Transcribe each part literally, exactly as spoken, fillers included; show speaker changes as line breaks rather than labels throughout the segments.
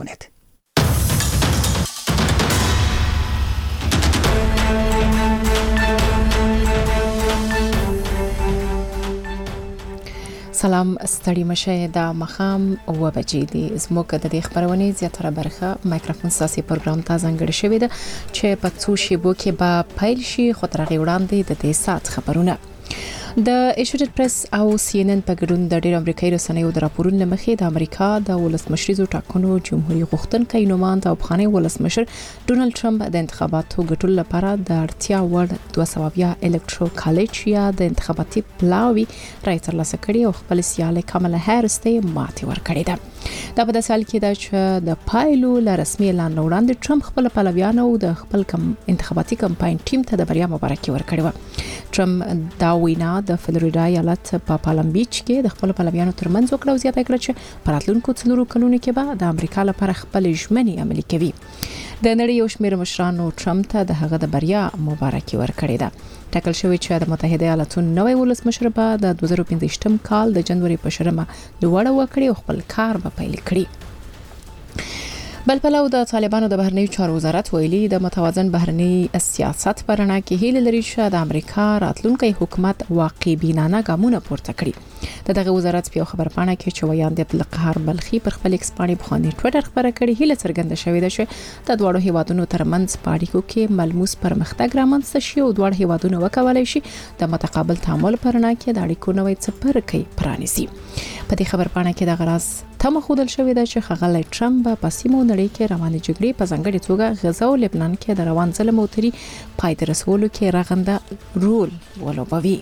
سلام ستړي مشه د مخام او بجې دي زموږ د دې خبرونه زیاتره برخه مایکروفون ساسي پروګرام ته ځانګړی شوی دی چې په څو شیبو کې به پیل شي خو تر هغه وړاندې د دې سات خبرونه د ایشوډ پریس او سی ان ان په ګډون د ډېر امریکایي رسنیو د راپورونو مخې د امریکا د ولسمشریزو ټاکنو جمهوریت غوښتونکي نوماند او بخاني ولسمشر ډونالد ټرمپ د انتخاباتو ګټلو لپاره د اړتیا وړ دوه سوه الکترو کالج یا د انتخاباتي پلاوی راځي ترلاسه کړي او خپل سیاله کاملا هریس ته ماتې ورکړې ده دا په داسې حال کې ده چې د پایلو ل رسمي اعلان وړاندې ټرمپ خپل پلویانو د خپل کم انتخاباتي کمپاین ټیم ته د بریا مبارکي ورکړې و ټرمپ دا وینا د فلوریدا ایالت په پالم بیچ کې د خپل پلویانو ترمنځ وکړه او زیاته کړه چې په راتلونکو څلورو کلونو کې به د امریکا لپاره خپل ژمنې عملي کوي د نړۍ یو شمېر مشرانو ټرمپ ته د هغه د بریا مبارکي ورکړې ده ټاکل شوی چې د متحده ایالاتونو نوې ولسمشر به د دوه زره پنځه کال د جنوري په شرمه لوړه وکړي او خپل کار به پیل کړي بل پلو د طالبانو د بهرنیو چارو وزارت ویلي د متوازن بهرنی سیاست پر اړه کې هیله لري چې د امریکا راتلونکي حکومت واقع بینانه ګامونه پورته کړي دغه وزارت په خبرپاڼه کې چې ویاند عبدالقهار بلخي پر خپل ایکس باندې بخونی ټوئیټر خبره کړې هیله څرګنده شوې ده چې د دوه هیوادونو ترمنځ پاړیکو کې ملموس پرمختګ رامنځته شي او دوه هیوادونو وکولای شي د متقابل تعامل پر اړه کې د اړیکو نوې څپرکي پرانیسي په دې خبرپاڼه کې د غراس تم خودل شوې ده چې خغل ټرمپ په سیمو نړۍ کې روانې جګړې په ځانګړي توګه غزا او لبنان کې د روان ظلم او تری پای ته رسولو کې رغنده رول ولوبوي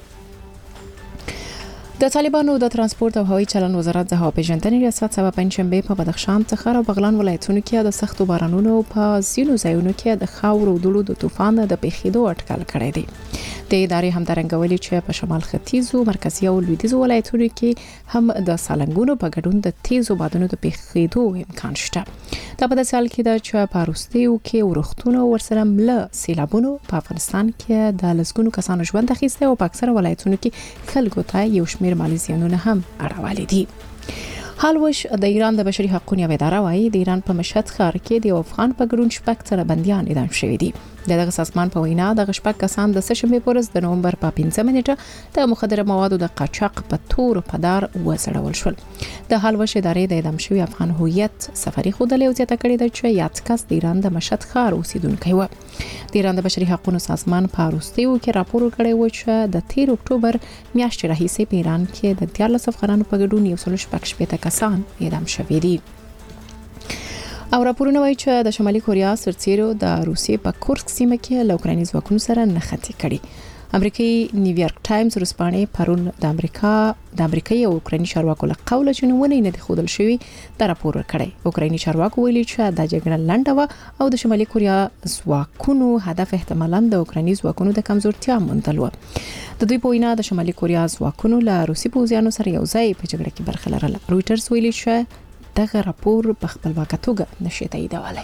د طالبانو د ترانسپورت او هوایي چلن وزارت د هوا پیژندنې ریاست سبا پنځشنبه په بدخشان څخه او بغلان ولایتونو کې د سختو بارانونو په ځینو ځایونو کې د خاور او دوړو د طوفان د پیښېدو اټکل کړی دی د ادارې همدارنګه ویلي چې په شمال ختیځو مرکزي او لویدیځو ولایتونو کې هم د سالنګونو په ګډون د تیزو بادونو د پیښېدو امکان شته دا په داسې حال کې ده چې په روسیو کې ورښتونو ورسره مله سیلابونو په افغانستان کې د لسګونو کسانو ژوند اخیسته او په اکثره ولایتونو کې خلکو ته یو شمېر مالی زیانونه هم اړولې دي حالوش د ایران د بشري حقوقو اداره وايي د ایران په مشهد ښار کې د افغان په ګډون شپږ تر بنديان اعدام شوي دي دغه سازمان په وینا د شپږ کسان د سشنبه پورز د نومبر په پنځمه نیټه د مخدره موادو د قاچاق په تور په دار وسړول شول د حالوش ادارې د اعدام شوی افغان هویت سفري خودلې او زیاته کړې ده چې یاد کس د ایران د مشهد ښار اوسیدونکی و د ایران د بشري حقوقو سازمان په روسیو کې راپور کړی و چې د تیر اکتوبر میاشتې راهیسې په ایران کې د دیارلس افغانانو په ګډون یو سل شپږ شپېته کسان اعدام شوي دي او راپورونه وایي چې د شمالي کوریا سرتیرو د روسیې په کورسک سیمه کې له اوکرایني ځواکونو سره نښتې کړي امریکایي نیویارک ټایمز ورسپانې پرون د امریکا د امریکایي او اوکرایني چارواکو له قوله چې نوونه نه دي خودل شوی د راپور کړي اوکرایني چارواکو ویلي چې د جګړه لنډه و او د شمالي کوریا ځواکونو هدف احتمالاً د اوکرایني ځواکونو د کمزورتیا موندل و د دوی په وینا د شمالي کوریا ځواکونو له روسي پوځیانو سره یو ځای په جګړه کې برخه لرله رويټرز ویلي چې دغه راپور په خپلواکه توګه نشي تاییدولای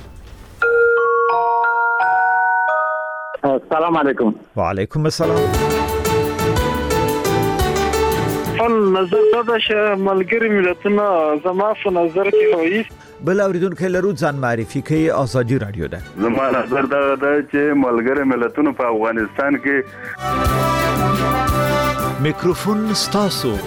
السلام علیکم
وعلیکم السلام
فل نظر دا چې ملګری ملتونه زما په نظر کې وایي
بل اوریدونکو لرو ځان معرفي کوي ازادي رادیو ده
زما نظر دا ده چې ملګری ملتونه په افغانستان کې
میکروفون ستاسو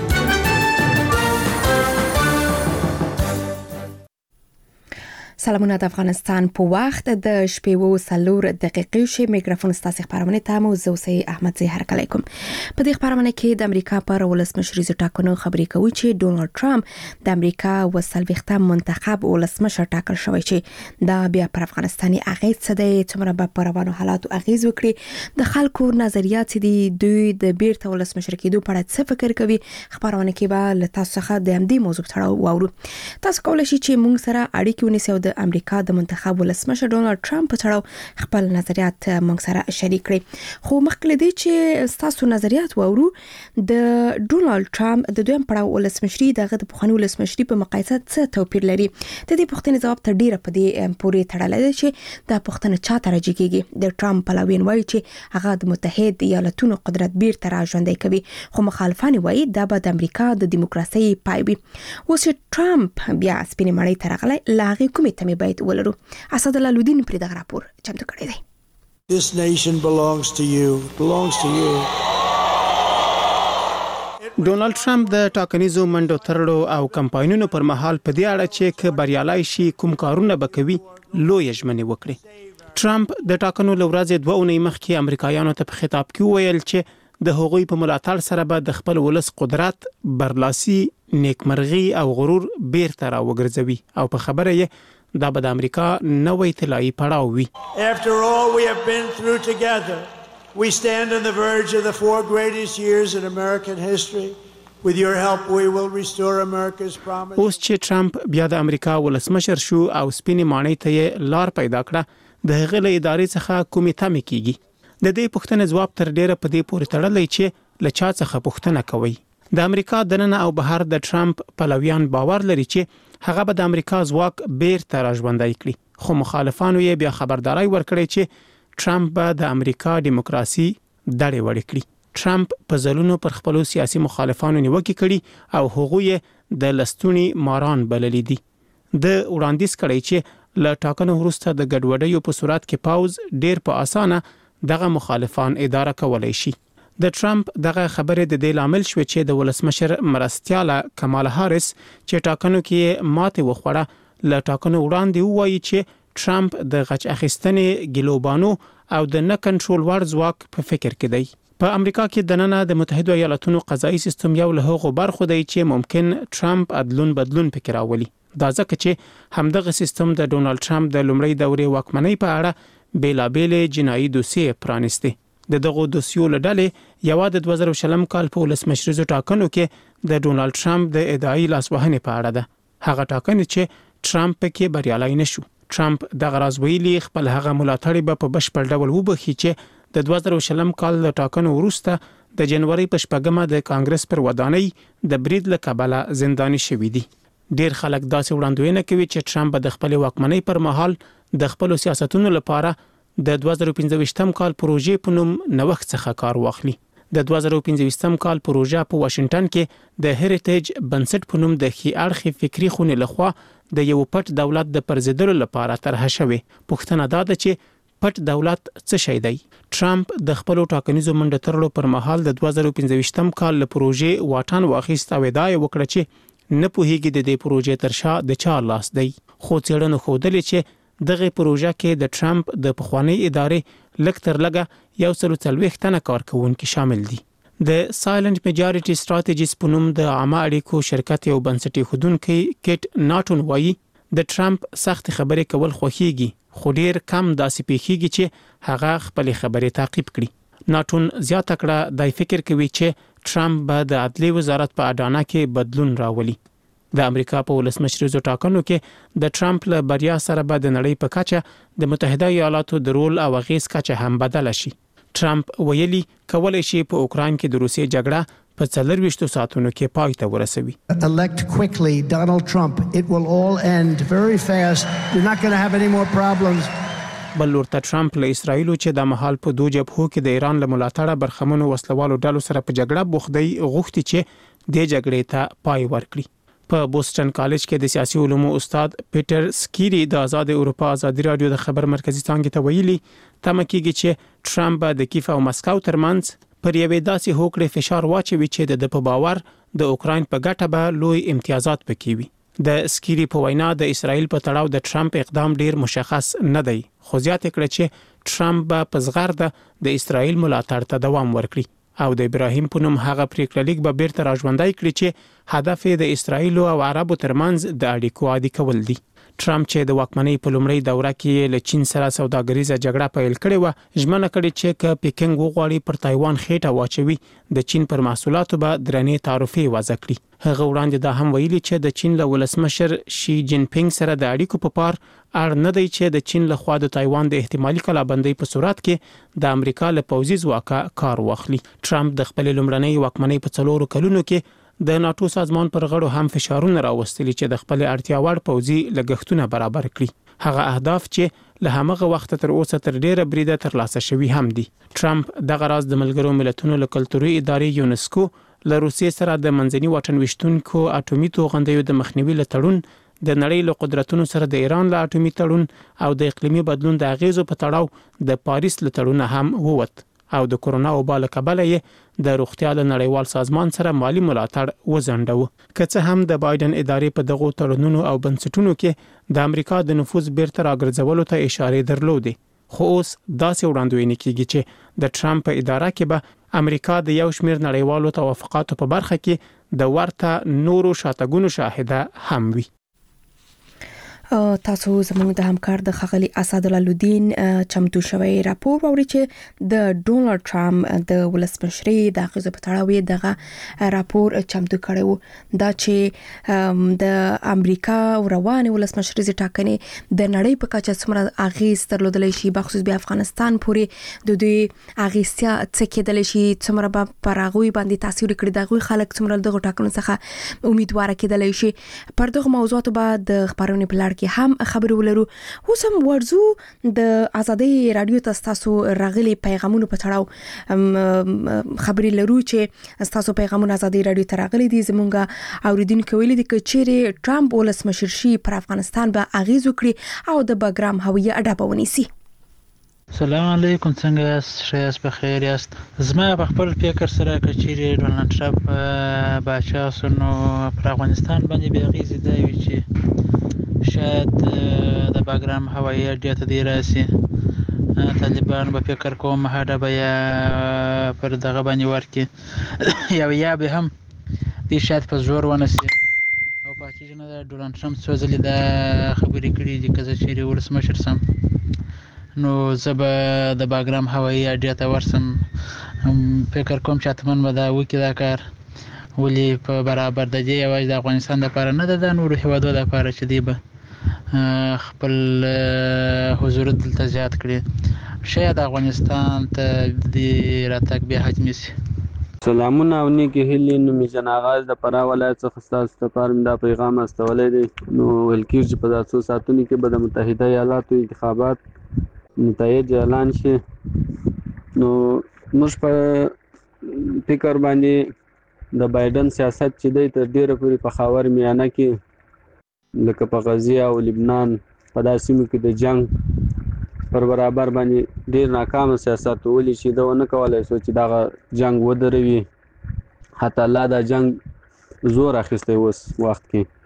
سلامونه د افغانستان په وخت د شپې و سلور دقیقې شي میکروفون ستاسو خبرونه ته مو زوسی احمد زهر علیکم په دې خبرونه کې د امریکا پر ولسمشریزو ټاکنو خبرې کوي چې ډونالد ټرمپ د امریکا وسلويختم منتخب ولسمشر ټاکل شوی چې دا بیا پر افغانستاني اغیز څه دی چې په روانو حالاتو اغیز وکړي د خلکو نظریات دي دوی د بیرته ولسمشر کېدو په اړه څه فکر کوي خبرونه کې به له تاسو څخه د همدې موضوع په اړه واورو تاسو کولای شئ چې موږ سره اړیکه ونیسئ د امریکا د منتخب ولسمشر ډونالد ټرمپ په اړه خپل نظریات موږ سره شریک کړي. خو مخکې دې چې تاسو نظریات وورو، د ډونالد ټرمپ د دویم پړاو ولسمشري دغه د پخواني ولسمشري په مقایسه څه توپیر لري؟ د دې پوښتنې جواب تر ډیره په دې پورې تړلی دی چې دا پوښتنه چا ته راجګيږي. د ټرمپ پلویان وایي چې هغه د متحد ایالاتونو قدرت بیرته راژوندی کوي، خو مخالفان وایي دا به د امریکا د دیموکراسي پای وي. اوس چې ټرمپ بیا سپینې مړۍ ته راغلی، له هغې کومې تمې باید ولرو؟ اسدالله لودین پرې دغه راپور چمتو کړی دی.
This nation belongs to you, belongs to you.
ډونالد ټرمپ د ټاکنیزو منډو ترړو او کمپاینونو پر مهال په دې اړه چې ک بریالای شي کوم کارونه بکوي لوی ژمنې وکړي. ټرمپ د ټاکنو لورځ دوه اونۍ مخکې امریکایانو ته په خطاب کې ویل چې د هغوی په ملاتړ سره به د خپل ولس قدرت، برلاسي، نیکمرغي او غرور بیرته راوګرځوي او په خبره یې دا به د امریکا نوې طلایي پړاو وي.
After all we have been through together, we stand on the verge of the four greatest years in American history. With your help we will restore America's promise.
اوس چې ټرمپ بیا د امریکا ولسمشر شو او سپینې ماڼۍ ته یې لار پیدا کړه، د هغه له ادارې څخه کومې تمې کیږي؟ د دې پوښتنې جواب تر ډیره په دې پورې تړلی چې له چا څخه پوښتنه کوي. د امریکا دننه او بهر د ټرمپ پلویان باور لري چې هغه به د امریکا ځواک بیرته راژوندی کړي، خو مخالفانو یې بیا خبرداري ورکړې چې ټرمپ به د امریکا دیموکراسي دړې وړې کړي. ټرمپ په ځلونو پر خپل سیاسي مخالفانو نیوکې کړي او هغوی د لستونی ماران بللي دي. د وړاندیز کړي چې له ټاکنو وروسته د ګډوډیو په صورت کې پاوز ډیر په اسانه دغه مخالفان اداره کولای شي. د ټرمپ دغه خبره د دې لامل شو چې د ولسمشر مرستیاله کمالا هاریس چې ټاکنو کې ماته وخوړه، له ټاکنو وړاندې وایي چې ټرمپ د غچ اخیستنې ګلوبانو او د نه کنټرول وړ ځواک په فکر کې دی. په امریکا کې د نننه د متحده ایالاتونو قضایي سیستم یو له هغو برخو دی چې ممکن ټرمپ عدلون بدلون پکې راولي. دا ځکه چې همدغه سیستم د ډونالد ټرمپ د لومړۍ دورې واکمنۍ په اړه بیلابېلې جنایي دوسیې پرانیستي. د دغو دوسیو له ډلې یو د دوه زره شلم کال په ولسمشریزو ټاکنو کې د ډونالد ټرمپ د ادعای لاسوهنې په اړه ده. هغه ټاکنې چې ټرمپ پکې بریالای نشو. ټرمپ دغه راز ویلي خپل هغه ملاتړي به په بشپړ ډول وبخي چې د دوه زره شلم کال له ټاکنو وروسته د جنوري په شپږمه د کانګرس پر ودانۍ د برید له کبله زنداني شوی دي. ډیر خلک داسې وړاندوینه کوي چې ټرمپ د خپل واکمنۍ پر مهال د خپل سیاستونو لپاره د دوه زره پنځه کال پروژې په نوم نوښت څخه کار واخلي. د دوه زره پنځه کال پروژه په واشنگټن کې د هریټیج بنسټ په نوم د خي اړخي فکری خونې لخوا د یو پټ دولت د پرزیدلو لپاره طرح شوی. پوښتنه دا ده چې پټ دولت څه شی دی؟ ټرمپ د خپل ټاکنیزو منډه ترلو پر مهال د دوه زره پنځه کال له پروژې واټن واخیست او ادعا وکړه چې نه پوهیږي د دې پروژې تر شا د چا لاس دی. خو څېړنو ښودلې چې دغه پروژه کې د ټرمپ د پخوانی ادارې لږ تر لږه یو سل څلوېښت تنه کارکونکي شامل دي. د سایلنت میجارټي ستراتیجیز په نوم د عامه اړیکو شرکت یو بنسټي خودونکي کیټ ناټون وایي د ټرمپ سخت خبرې کول خوښيږي، خو ډیر کم داسې پیښیږي چې هغه خپل خبرې تعقیب کړي. ناټون زیاته کړه د فکر کوي چې ټرمپ به د عدلي وزارت په اډانه کې بدلون راولي. د امریکا په ولسمشریزو ټاکنو کې د ټرمپ له بریا سره به د نړۍ په کچه د متحده ایالاتو د رول او اغیز کچه هم بدل شي. ټرمپ ویلي کولای شي په اوکراین کې د روسیې جګړه په څلورويشتو ساعتونو کې پای ته ورسوي.
Elect quickly Donald Trump. It will all end very fast. You're not going to have any more problems.
بل ورته ټرمپ له اسرایل چې د محل په دوه جبهو کې د ایران له ملاتړه برخمنو وسلوالو ډلو سره په جګړه بوخدي غوښتي چې د جګړې ته پای ورکړي. په بوسټن کالج کې د سیاسي علومو استاد پیټر سکيري د آزاد اروپا ازادي رادیو د خبر مرکزی څنګه ته ویلي تمه کیږي چې ټرمپ د کیف او مسکو ترمنځ پر یوې داسې هوکړې فشار واچوي چې د په باور د اوکراین په ګټه به لوی امتیازات پکې وي. د سکيري په وینا د اسرایل په تړاو د ټرمپ اقدام ډیر مشخص نه دی، خو زیاته کړه چې ټرمپ به په زغرده د اسرایل ملاتړ ته دوام ورکړي او د ابراهیم په نوم هغه پریکړه لیک به بیرته راژوندی کړي چې هدف د اسرایل او عربو ترمنځ د اړیکو عادي کول دي. ټرمپ چې د واکمنۍ په لومړۍ دوره کې له چین سره سوداګریزه جګړه پیل کړې و ژمنه کړې چې ک پیکنګ وغواړي پر تایوان خېټه واچوي د چین پر محصولاتو به درنې تعرفې وضع کړي. هغه وړاندې دا هم ویلي چې د چین له ولسمشر شي جین پینګ سره د اړیکو په پار اړ نه دی چې د چین له خوا د تایوان د احتمالي کلابندۍ په صورت کې د امریکا له پوځي ځواکه کار واخلي. ټرمپ د خپل لومړنۍ واکمنۍ په څلورو کلونو کې د ناتو سازمان پر غړو هم فشارونه راوستلي چې د خپل اړتیا وړ پوځي لګښتونه برابر کړي. هغه اهداف چې له همغه وخت تر اوسه تر ډیره بریده ترلاسه شوي هم دي. ټرمپ دغه راز د ملګرو ملتونو له کلتوري ادارې یونسکو له روسیې سره د منځني واټن وشتونکو اټومي توغندیو د مخنیوي لټړون، د نړۍ له قدرتونو سره د ایران له اټومي تړون او د اقلیمي بدلون د اغیزو په تړاو د پاریس له تړون هم ووت او د کورونا وبا له کبله یې د روغتیا له نړیوال سازمان سره مالی ملاتړ وزنډو. که څه هم د بایدن ادارې په دغو تړونونو او بنسټونو کې د امریکا د نفوذ بیرته راګرځولو ته اشاره درلودې، خو اوس داسې وړاندوینه کیږي چې د ټرمپ په اداره کې به امریکا د یو شمېر نړیوالو توافقاتو په برخه کې د ورته نورو شاتګونو شاهده هم وي.
تاسو زموږ د همکار د خغلی اسدالله لودین چمتو شوی راپور ووري چې د ډونالد ټرمپ د ولسمشرۍ د اغیزو په تړاو دغه راپور چمتو کړو دا چې د امریکا رواني ولسمشرۍ ټاکنې د نړۍ په کچه څومره اغیز درلودلی شي، بخصوص به افغانستان پورې د دوی اغیزتیا څه کېدلی شي، څومره به پر هغوی باندې تاثیر کړي، دغه خلک څومره دغه ټاکنو څخه امیدوار کېدلی شي. پر دغه موضوعات به د خبرونې په لړ کې هم خبرې ولرو. اوس هم ورځو د ازادي رادیو ته تاسو راغلي پیغامونو په تړاو خبرې لرو چې تاسو پیغامونه ازادي رادیو ته راغلي دي. زمونږ اوریدونکو ویلي دي چې چیرې ټرمپ ولسمشر شي پر افغانستان به اغیز وکړي او د بګرام هویه اډه به ونیسي.
سلام علیکم، څنګه یاست؟ ښه یاست؟ بخیر یاست؟ زما په خپل فکر سره که چیرې ډونالد ټرمپ باچا شو نو پر افغانستان باندې به اغیز دی وي چې شاید د باګرام هوایي اډې ته دی راسي. طالبان به فکر کوم هډه به یا پر دغه باندې ورکي یا یا به هم دی شاید په زور ونسي او پاتې نه د ډونالد ټرمپ څو ځلې دا خبرې کړې دي که زه چیرې ولسمشر سم نو زه به د باګرام هوایي اډې ته ورسم. فکر کوم چې حتما به دا وکړي دا کار، ولې په برابر د دې یوازې د افغانستان لپاره نه ده، د نورو هیوادو لپاره چې دی به خپل حضور دلته زیات کړي، شاید افغانستان ته د راتګ بیا حتمي شي.
سلامونه او نیکی هیلې. نو مې جن آغاز د فراه ولایت څخه ستاسو لپاره دا پیغام استولی دی. نو ویل کېږي چې په دا څو ساعتونو کې به د متحده ایالاتو انتخابات متعهد اعلان شي. نو موږ په فکر باندې د بایدن سیاست چې دی تر ډیره پورې په خاور میانه کې لکه په غزه او لبنان په داسې سیمو کې د جنگ پر برابر باندې ډیر ناکام سیاست ولې چې دا ونه کولای شو چې دا جنگ ودروي. حتی لا دا جنگ زور اخیستی اوس وخت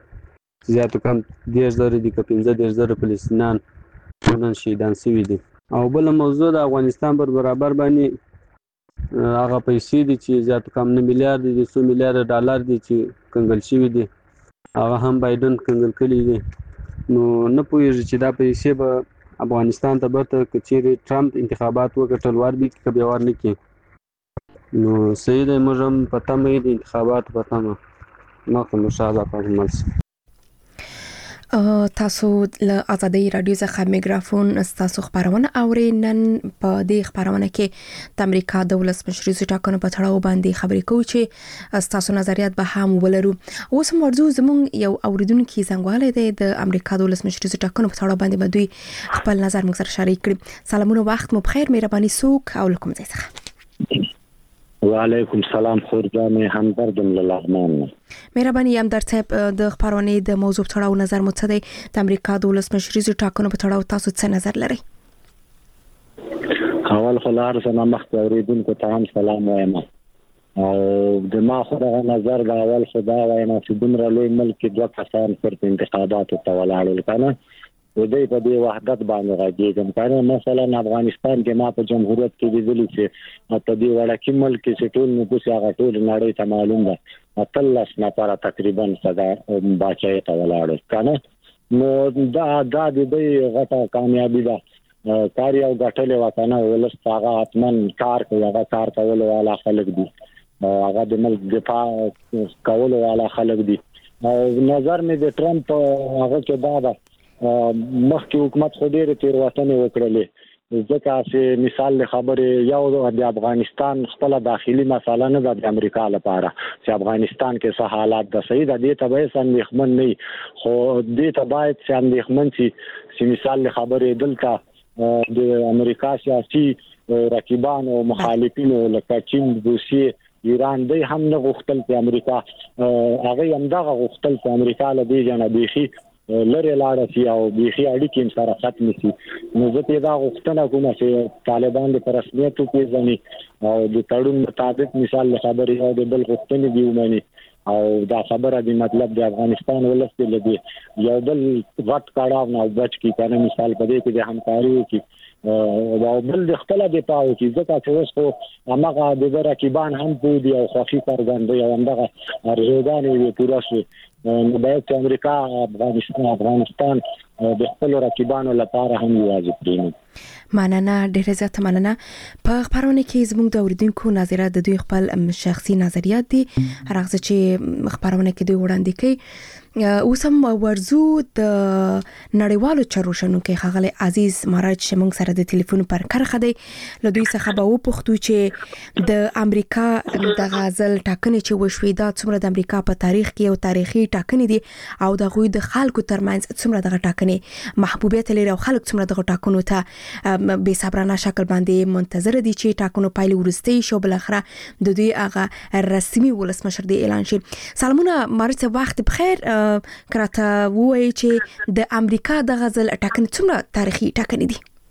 کې زیاتو کم دیرش زره دي که پنځه دیرش زره فلسطینیان نن شهیدان شوي دي. او بله موضوع د افغانستان پر برابر باندې هغه پیسې دي چې زیاتو کم نه میلیارډ دي څو میلیارډ ډالر دي چې کنګل شوي دي، هغه هم بایدن کنګل کړي دي. نو نه پوهېږي چې دا پیسې به افغانستان ته برته که چیرې ټرمپ انتخابات وګټل ور دي که بیا ور نه کړي. نو صحیح دی، موږ هم په تمه یو د انتخاباتو په تمه مخکې انشاءالله په عمل شي.
تاسو له ازادي رادیو څخه میکروفون تاسو خبرونه اورئ. نن په دې خبرونه کې د امریکا د ولسمشرۍ ټاکنو په تړاو باندې خبرې کوو چې تاسو نظریات به هم ولرو. اوس موضوع زموږ یو اوریدونکو څنګهواله دی د امریکا د ولسمشرۍ ټاکنو په تړاو باندې به دوی خپل نظر موږ سره شریک کړي. سلامونه، وخت مو بخیر. مهرباني څوک او کوم ځای څخه؟
وعلیکم سلام، خورجان همدردم له لغمان.
مهرباني همدرد صاحب، د خبرونې د موضوع تړاو نظر مو څه دی؟ د امریکا د ولسمشرۍ ټاکنو په تړاو تاسو څه نظر لرئ؟
اول خو لار زما مخکې اوریدونکو ته هم سلام وایم او د ما خو دغه نظر د اول خو دا وایم چې دومره لوی ملک کې دوه کسان پر انتخاباتو ته ولاړل کنه و دې په دې وحدت باندې راځي. کنه مثلا افغانستان کې ما په جمهوریت کې لیدلی چې په دې وړاندې ملک کې ټول نفوس هغه ټول نړۍ ته معلوم ده اتلس نفر تقریبا صدا باچای ته ولاړل کنه. نو دا دا د دې غټه کامیابی ده کار یو غټلې وطن ولس هغه اتمن کار کوي هغه کار کول والا خلک دي هغه د ملک دفاع کول والا خلک دي نظر مې د ټرمپ هغه کې دا ده مخکې حکومت خو ډېر تیروتنې وکړلې ځکه چې مثال له خبرې یو د افغانستان خپل داخلي مسله نه ده د امریکا لپاره چې افغانستان کې څه حالات د صحیح د دې ته به اندېښمن نه خو دې ته باید چې اندېښمن شي چې مثال له خبرې دلته د امریکا سیاسي رقیبان او مخالفین لکه چین روسیې ایران دوی هم نه غوښتل چې امریکا هغه هم دغه غوښتل چې امریکا له دې جنا بيخي لره لاړه شي او بيخي اړیکې سره ختم شي نو زه ته دا غوښتنه کوم چې طالبان د رسمیت پیژني او د تړون مطابق مثال خبرې او د بل غوښتنې دی ومني او دا خبره دی مطلب د افغانستان ولست لدی یو بل غټ کاړه نه بچ کی کنه مثال په دې کې د همکاري کی او بل د خپل د پاو کی ځکه چې اوس خو هغه د رقیبان هم بودي او خوخي فرګندې او هغه ارزوګان وی پورا شي نو باید چې امریکا افغانستان افغانستان د خپل رقیبانو لپاره هم واجب دي
مننه ډیره زیاته مننه په خبرونه کې زموږ د اوریدونکو نظریات د دوی خپل شخصي نظریات دي هر هغه چې خبرونه کې دوی وړاندې کوي اوس هم ورزو د نړیوالو چروشنو کې خغل عزیز مراج شمون سره د ټلیفون پر کرخه دی له دوی څخه به و پښتو چې د امریکا د غزل ټاکنې چې وشوي دا څومره د امریکا په تاریخ کې یو تاریخي ټاکنې دي او د غوي د خلکو ترمنځ څومره دغه ټاکنې محبوبیت لري او خلک څومره دغه ټاکنو ته به صبرانه شکل باندې منتظر دي چې ټاکنو پایله ورستي شو بل اخره د دوی هغه رسمي ولسمشر دی اعلان شي سلامونه مارچ وخت بخیر کراته وایي چې د امریکا د غزل ټاکنې څومره تاریخي ټاکنې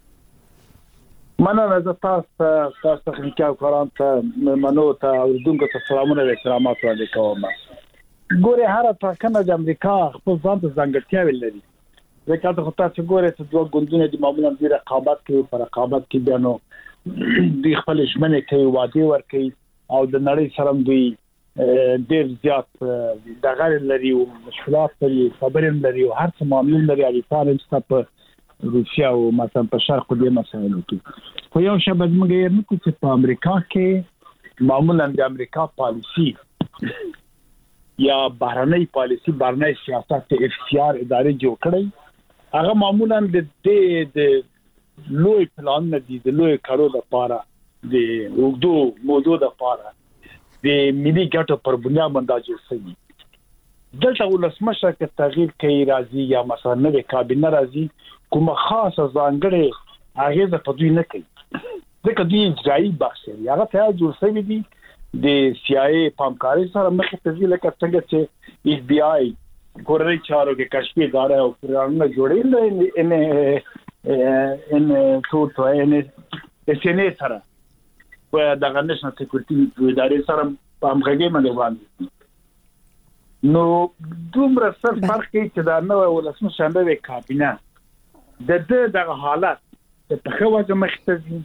دي
مننه زه تاسو تاسو تخنیکي کاران ته منو ته اوریدونکو ته سلامونه او احترامات وړاندې کوم ګوره هر ټاکنه د امریکا خپل ځان ته ځانګړتیاوې لري ځکه ته خو تاسو ګوره چې دوه ګوندونه د معمولا د رقابت کوي پر رقابت کې بیانو د خپل ژمنې کوي وعده ورکوي او د نړۍ سره دوی ډېر زیات د غیر لري او مشکلات لري خبرې لري او هر څه معاملې لري اړیکې هم په روسیا او مثلا په شرق د مسایلو کې خو یو شبد موږ یې نو چې په امریکا کې معمولا د امریکا پالیسی یا بهرنۍ پالیسی بهرنۍ سیاست اف سی آر ادارې جوړ کړي هغه معمولا د د لوی پلان نه دي د لوی کارو لپاره د وګړو موضوع لپاره د ملي ګټو پر بنیاد باندې جوړ شوی دلته ولسمشر کې تغییر کوي راځي یا مثلا نوې کابینه راځي کومه خاصه ځانګړې هغه په دوی نه کوي ځکه دوی اجرایي بخش دی هغه ته جوړ شوی دی د سی آی ای پامکاري سره مخې ته ځي لکه څنګه چې ایف بی آی کورنۍ چارو کې کشفي اداره او پرانه جوړېل ان ان ټول ان اس ان ای سره په دغه نېشنل سکیورټي ادارې سره په همغږي باندې وړاندې نو دومره څه فرق کوي چې دا نو ولسمشر شاندوي کابینه د دې دغه حالت په خواجه مختزي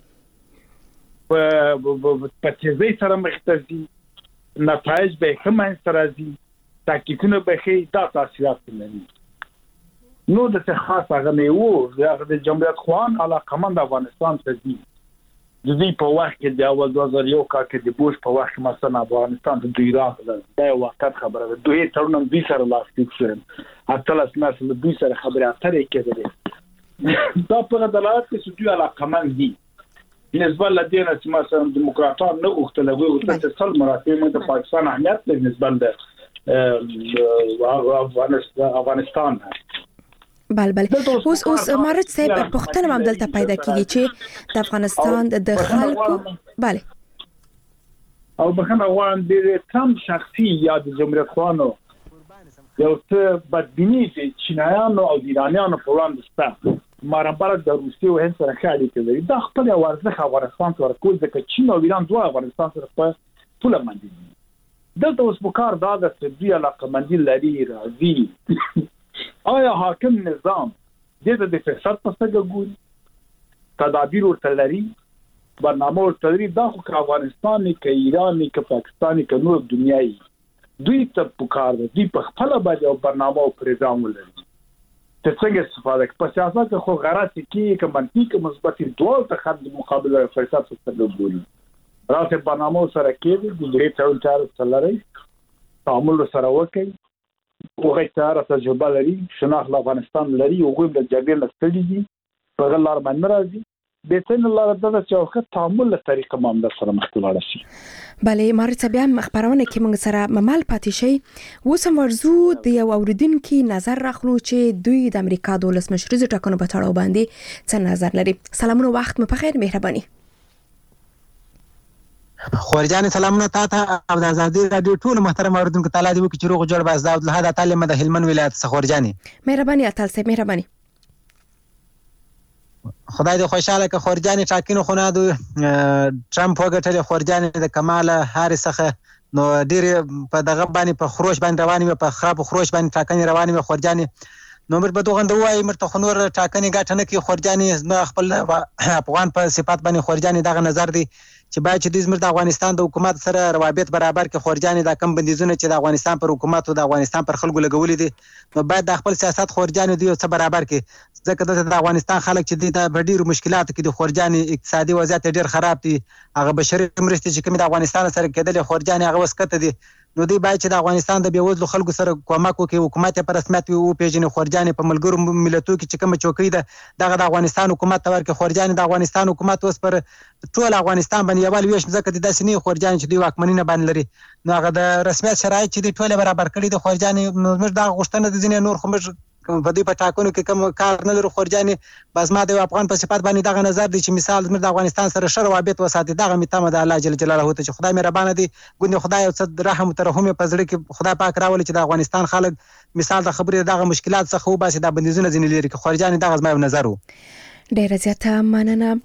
په په تیزی سره مختزي نتایج به کومه سره دي تاکیدونه به هي دا تاثیرات لري نو د څه خاصه غنې وو د جمهوریت خوان علاقمند افغانستان ته دي د دې په وخت کې د اول دوه هزار یو کال کې د بوش په وخت مثلا افغانستان د دوی راغله دا یو وخت خبره ده دوی ترنم دوی سره لاس کې شول اټلس نسل دوی سره خبره اترې کېدلې دا په دلالت کوي چې دوی علاقمند دي نسبت لدينا چې مثلا دیموکراتان نه وختلوي او چې څل مراتب د پاکستان اهمیت له نسبت د افغانستان
بل بل اوس اوس مارچ صاحب پختنه هم دلته پیدا کیږي چې د افغانستان د خلکو bale
او بخنه وان د ترامپ شخصي یا د جمهوریت خوانو یو څه بدبینی چې چینایانو او ایرانیانو په وړاندې ستا مارمبر د روسي او هند سره خالي کوي دا خپل ورزخ افغانستان سره کول ځکه چین او ایران دوه افغانستان سره په ټول باندې دلته اوس په کار دا د سبي علاقه مندي لري راځي آیا حاکم نظام دې د فساد په څنګه ګوري تدابیر ورته لري برنامه ورته لري دا خو افغانستان نه کې ایران نه کې پاکستان نه کې نور دنیاي دوی ته په کار دي په خپل باندې او برنامه او پروګرام ولري ته څنګه استفاده کوي. په سیاست کې خو غرض کې کې منطق کې مثبت دوه ته خد مقابله فلسفه څخه ګوري. راته برنامه سره کې د دې ټول چار سره تعامل سره وکړي. وغه تر تجربه لري، شناخت افغانستان لري او غوښ د جګړې لستړي دي په غلار باندې راځي. د تن الله د چوکه تعامل له طریقه معاملې سره مخکې شي.
بله مارچ بیا خبرونه کې موږ سره ممال پاتې شي. وسم ورزو د یو اوریدونکو نظر راخلو چې دوی د امریکا د ولسمشریزو ټاکنو په تړاو باندې څه نظر لري. سلامونه، وخت مو په خیر، مهرباني.
خورجان سلامونه تاسو او د آزادي رادیو ټول محترم اوریدونکو تعالی دې وکړي چې روغ جوړ باز داود له دا تعلیم د هلمند ولایت څخه خورجاني.
مهرباني اتل سه، مهرباني.
خدای دې خوشاله که خورجاني ټاکنو خو نه د ټرمپ وګټل خورجاني د کماله هاریس څخه نو ډېر په دغه باندې په خروش باندې رواني په خراب خروش باندې ټاکنې رواني خورجاني نو مر په دوغند وای مرته خنور ټاکنې ګټنه کې خورجاني خپل افغان په صفات باندې خورجاني دغه نظر دی چې باید چې د زمر د افغانستان د حکومت سره روابط برابر کې خورجاني د کم بندیزونه چې د افغانستان پر حکومت او د افغانستان پر خلکو لګولې دي نو باید د خپل سیاست خورجاني دی او څه برابر کې ځکه د افغانستان خلک چې د ډیرو مشکلاتو کې د خورجاني اقتصادي وضعیت ډیر خراب دي، هغه بشري مرستې چې کوم د افغانستان سره کېدل خورجاني هغه وسکته دي. نو دی باید چې د افغانستان د بیوزلو خلکو سره کومک وکړي، حکومت پر رسمیت او پیژنې خورجاني په ملګرو ملتونو کې چې کوم چوکۍ ده دغه د افغانستان حکومت ته ورکړي. خورجاني د افغانستان حکومت اوس پر ټول افغانستان باندې یوال ویش ځکه د داسې نه خورجاني چې دوی واکمنۍ نه باندې لري نو هغه د رسمیت شرایط چې دوی ټول برابر کړي د خورجاني نو موږ دا غوښتنه د ځینې نور خو موږ په دې په ټاکنو کې کوم کار نه لرو. خورجاني بس ما د افغان په صفات باندې دغه نظر دی چې مثال د افغانستان سره شر روابط وساتي دغه میتمه د الله جل جلاله ته چې خدای مهربان دی ګوند خدای او صد رحم ترحم په زړه کې خدای پاک راولي چې د افغانستان خلک مثال د خبرې دغه مشکلات څخه وباسي د بندیزونه ځینې لري کې خورجاني دغه زما نظر وو.
ډېر زیاته مننه.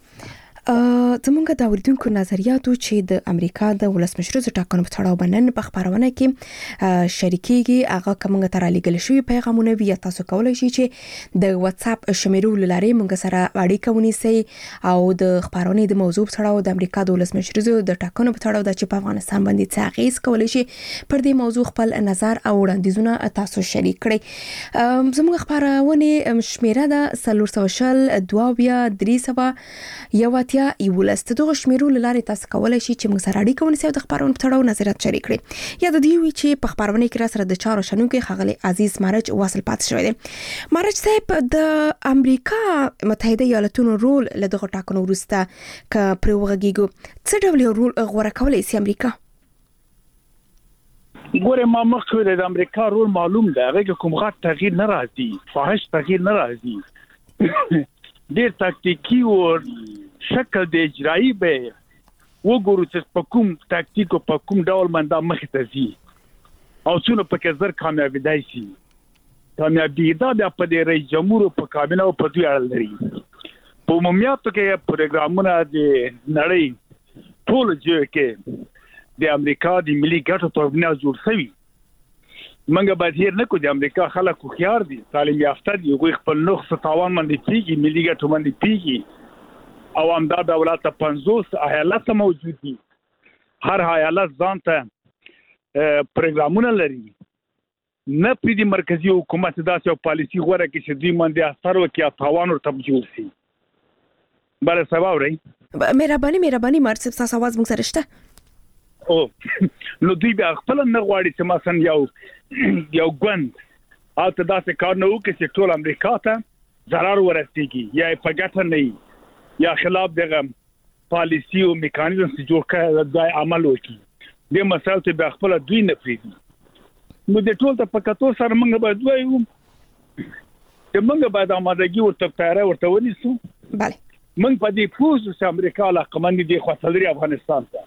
زمونږ د اوریدونکو نظریاتو چې د امریکا د ولسمشریزو ټاکنو په تړاو باندې په خبرونه کې شریکيږي هغه کومه تر لګل شوی پیغامونه وی تاسو کولای شئ چې د واتس اپ شمیرو لارې مونږ سره اړیکه ونیسئ او د خبرونه د موضوع په تړاو د امریکا د ولسمشریزو د ټاکنو په تړاو د چې په افغانستان باندې څه اغیز کولای شي پر دې موضوع خپل نظر او وړاندیزونه تاسو شریک کړئ. زموږ خبرونه شمیره د سلور سو شل دوه بیا درې سو یو یا ایولست دغه شمیرو لاره تاسو کولای شئ چې موږ سره اړیکه ونیسئ او د خبرونو په تړاو نظریات شریک کړئ. یا د دې وی چې په خبرونه کې را سره د چارو شنو کې خغلی عزیز مارج واصل پات شوی دی. مارج صاحب د امریکا متحده ایالاتونو رول له دغه ټاکنو وروسته ک پروغږیګو څه ډول رول غوړه کولای شي امریکا؟
ګوره ما مخکې د امریکا رول معلوم دی، هغه کوم غټ تغییر نه راځي، فاحش تغییر نه راځي. ډېر تاکتیکي او شکل د اجرایی به وګورو چې په کوم تاکتیک او په کوم ډول باندې مخې ته ځي او څونه پکې زر کامیابی دی شي. کامیابی دا بیا په دې رئیس جمهور په کابینه او په دوی اړه لري. په عمومیاتو کې پروګرامونه د نړۍ ټول ځای کې د امریکا د ملي ګټو په بنیاد جوړ شوی. منګه باید هیر نه کو د امریکا خلک خو خيار دي، تعلیم یافته دي، هغوی خپل نوښت ستاوان باندې پیږي، ملي ګټو باندې پیږي او همدا دولت پنځوس ایالت موجود دي. هر ایالت ځان ته پروګرامونه لري، نه پری د مرکزی حکومت داسې او پالیسی غوړه کې چې دوی باندې اثر وکړي او تاوان ورته جوړ شي. بل سبا وري
مهرباني مهرباني مرسب تاسو आवाज موږ سره شته
او نو دوی بیا خپل نه غواړي چې مثلا یو یو ګوند او ته داسې کار نه وکړي چې ټول امریکا ته ضرر ورسیږي یا په ګټه نه یا خلاف دغه پالیسی او میکانیزم چې جوړ کړي د عمل وکړي. د مسایل ته بیا خپل دوی نه پریږدي. نو د ټول ته په کتو سره موږ باید وایو چې موږ باید آمادګي ورته تیاری ورته ونیسو.
بله
موږ په دې پوه شو چې امریکا علاقمند دي خو صدري افغانستان ته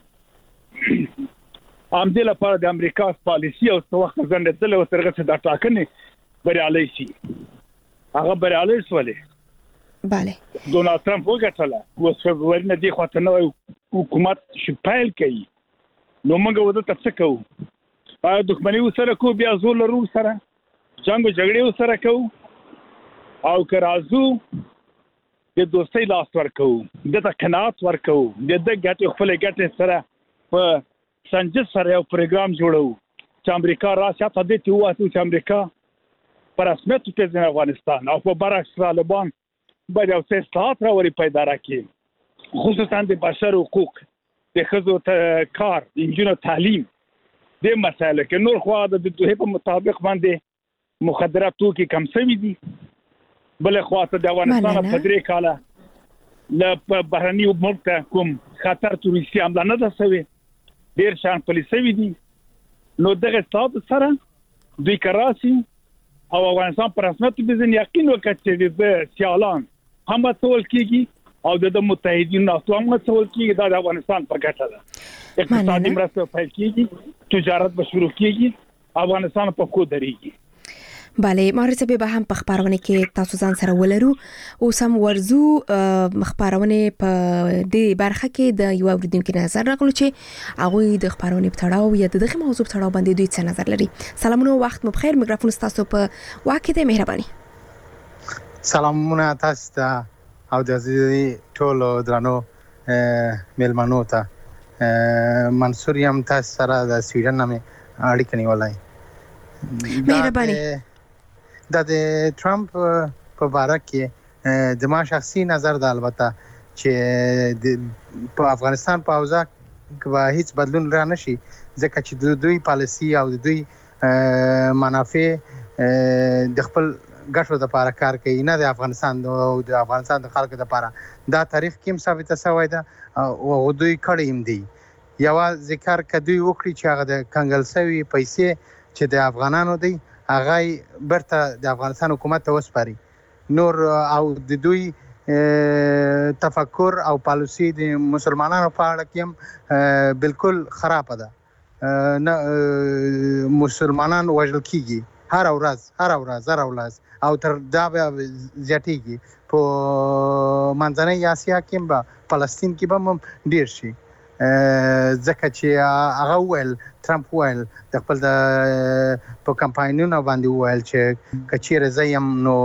هم دې لپاره د امریکا پالیسی او څه وخت ځنډېدل او ترغه څه د ټاکنې بریالي شي. هغه بریالي شولې.
بله
ډونالد ټرمپ وګټله اوس فبروري نه دی خواته نوی حکومت شپایل کوي. نو موږ وده ته څه کوو؟ آیا دښمني ورسره کوو، بیا زور لرو سره جنګ او جګړې ورسره کوو او که راځو د دوستۍ لاس ورکوو، د ته قناعت ورکوو، د ده ګټې خپلې ګټې سره په سنجش سره یو پروګرام جوړو چې امریکا راشي. په دې ته ووایو چې امریکا په رسمیت وپېژني افغانستان او په برعکس طالبان باید یو څه اصلاحات راوړي په اداره کې، خصوصا د بشر حقوق، د ښځو کار، د نجونو تعلیم، د مسایلو کې. نور خو د دوی په مطابق باندې مخدره توکي کم شوي دي. بل خو د افغانستان په درې کاله له بهرني ملک ته کوم خطر تروریستي حمله نه ده شوې، ډېر شیان پلي شوي دي. نو دغه اصلاحاتو سره دوی که راشي او افغانستان په رسمیت وپېژني، یقین وکړه چې د سیالان هم هڅول کېږي او د متحدینو ناستو هم هڅول کېږي. دا د افغانستان په ګټه ده. اقتصادي مرسته پیل کېږي، تجارت به شروع کېږي، افغانستان په پښو درېږي.
بله مارسه به هم په خبرونه کې تاسو ځان سره ولرو. اوس هم ورزو خبرونه په دې برخه کې د یو اوریدونکو نظر راغلو چې هغه د خبرونه په تړاو یا دغه موضوع په تړاو باندې دوی څه نظر لري. سلامونه، وخت مو بخیر. میکروفون تاسو په واکه د مهرباني.
سلامونه تاسو ته او د عزیزي ټولو درنو ملمنو ته. منصور یم تاسو سره د سویډن نه اړیکه نیولای.
مهرباني.
د ټرمپ په باره کې د ما شخصي نظر د البته چې په افغانستان په اوضاع کې به هیڅ بدلون را نشي، ځکه چې د دوی پالیسي او د دوی منافع د خپل ګټو لپاره کار کوي، نه د افغانستان او د افغانستان د خلکو لپاره. دا تاریخ کې هم ثابته شوی ده او دوی کړی هم دي. یوه ذکر که دوی وکړي چې هغه د کنګل شوي پیسې چې د افغانانو دی هغه برته د افغانستان حکومت ته وسپاري. نور او د دوی تفکر او پالیسي د مسلمانانو په اړه کې هم بالکل خرابه ده. نه مسلمانان وژل کیږي هر ورځ هر ورځ هر ورځ او تر دا به زیاتیږي. په منځنۍ اسیا کې به فلسطین کې به هم ډیر شي، ځکه چې هغه وویل، ټرمپ وویل د خپل د په کمپاینونو باندې وویل چې که چیرې زه یم نو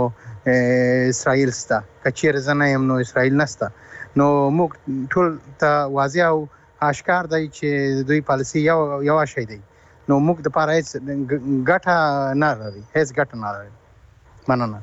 اسرائیل شته، که چیرې زه نه یم نو اسرائیل نشته. نو موږ ټول ته واضح او اشکار دی چې دوی پالیسي یو یو شی دی. نو موږ د پاره هیڅ ګټه نه لري، هیڅ ګټه نه لري. مننه.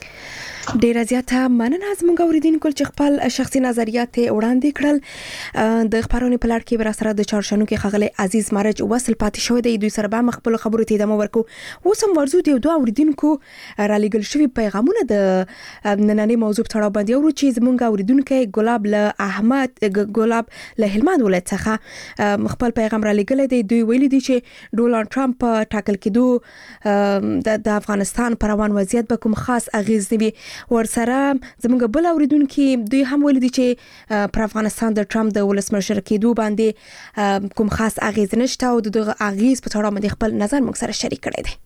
ډیر زیاته مننه زموږ اوریدونکو چې خپل شخصي نظریات وړاندې کړل. د خبرونې په لړ کې بر سره د چارشنو کې خغلی عزیز مرج وصل پاتې شوی دی. دوی سره به خپل خبرو ته ادامه ورکو. اوس هم ورزو دی دوه اوریدونکو را لګل شوی پیغامونه د نننې موضوع په تړاو باندې ورو چې زموږ اوریدونکو ګلاب له احمد ګلاب له هلمند ولایت څخه خپل پیغام را لګل دی. دوی ویلي دي چې ډونالد ټرمپ ټاکل کېدو د افغانستان پر روان وضعیت به کوم خاص اغیز نه وي. ورسره زموږ بل اوریدونکو دوی هم ویل دي چې پر افغانستان د ټرمپ د ولسمشر کېدو باندې کوم خاص اغیز نشته او دغه اغیز په تړاو باندې خپل نظر موږ سره شریک کړی دی.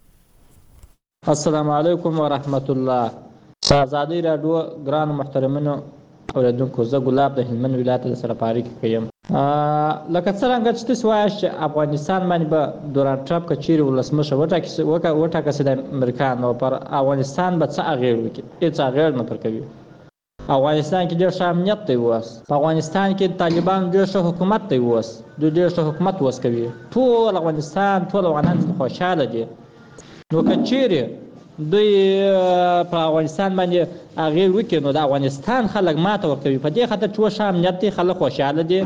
السلام علیکم ورحمت الله. آزادی رادیو ګران محترمینو اوریدونکو، زه ګلاب د هلمند ولایت سره پاره کې کوم. لکه څنګه چې تاسو وایئ چې افغانستان باندې به ډونالد ټرمپ کچیر ولسمشر وټاکي وټاکي د امریکا نو پر افغانستان به څه اغیز وکړي؟ هیڅ اغیز نه پر کوي. افغانستان کې ډېر ښه امنیت دی اوس. په افغانستان کې طالبان ډېر ښه حکومت دی اوس. دوی ډېر ښه حکومت اوس کوي. ټول افغانستان ټول افغانان خوشحاله دي. نو کچیرې دوی په افغانستان باندې اغیز وکړي نو د افغانستان خلک ماته ورکوي. په دې خاطر چې اوس ښه امنیت دی، خلک خوشحاله دي.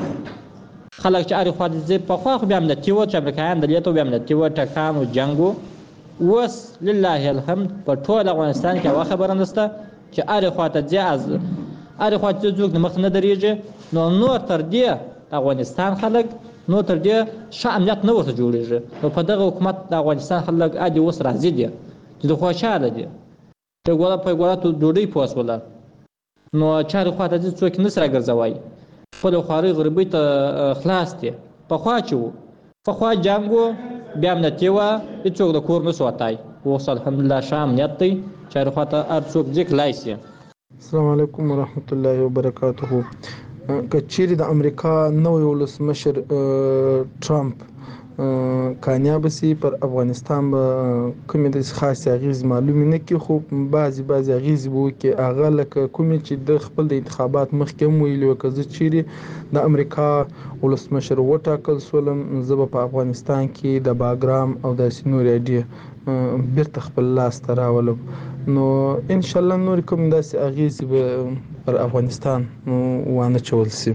خلک چې هرې خوا دي پخوا خو بیا امنیتي وو چې امریکایان دلې ته بیا امنیتي وو، ټکان و جنګ و. اوس لله الحمد په ټول افغانستان کې هغه خبره نشته چې هرې خوا ته ځي، از هرې خوا ته څوک مخ نه درېږي. نو نور تر دې افغانستان خلک نو تر دې ښه امنیت نه ورته جوړېږي. نو په دغه حکومت د افغانستان خلک ادي اوس راضي دي چې د خوشحاله دي. ته ګوره په ګوره ته ډوډۍ پوسوله نو چارې خوا ته ځي څوک نه سره ګرځوي. خپل خواري غربي ته خلاص دي. پخوا چې وو پخوا جنګ و، بیا امنیتي وه، هېڅوک د کور نه سو وتی. اوس الحمدلله ښه امنیت دی، چارې خوا ته هر څوک ځي کلی سي.
السلام علیکم ورحمت الله وبرکاته. که چیرې د امریکا نوی ولسمشر ټرمپ کامیاب سي پر افغانستان به کومې د خاص اغیز معلوم نه کی خو بعضی بعضی اغیز وو کې اغه لکه کومې چې د خپل د انتخابات مخکې ویلو کزه چیرې د امریکا ولسمشر وټاکل سولم زب په افغانستان کې د باګرام او د سينوري اډي بیرته خپل لاس ته راولم نو ان شاء الله نور کوم داسې اغیز پر افغانستان وانه چول سي.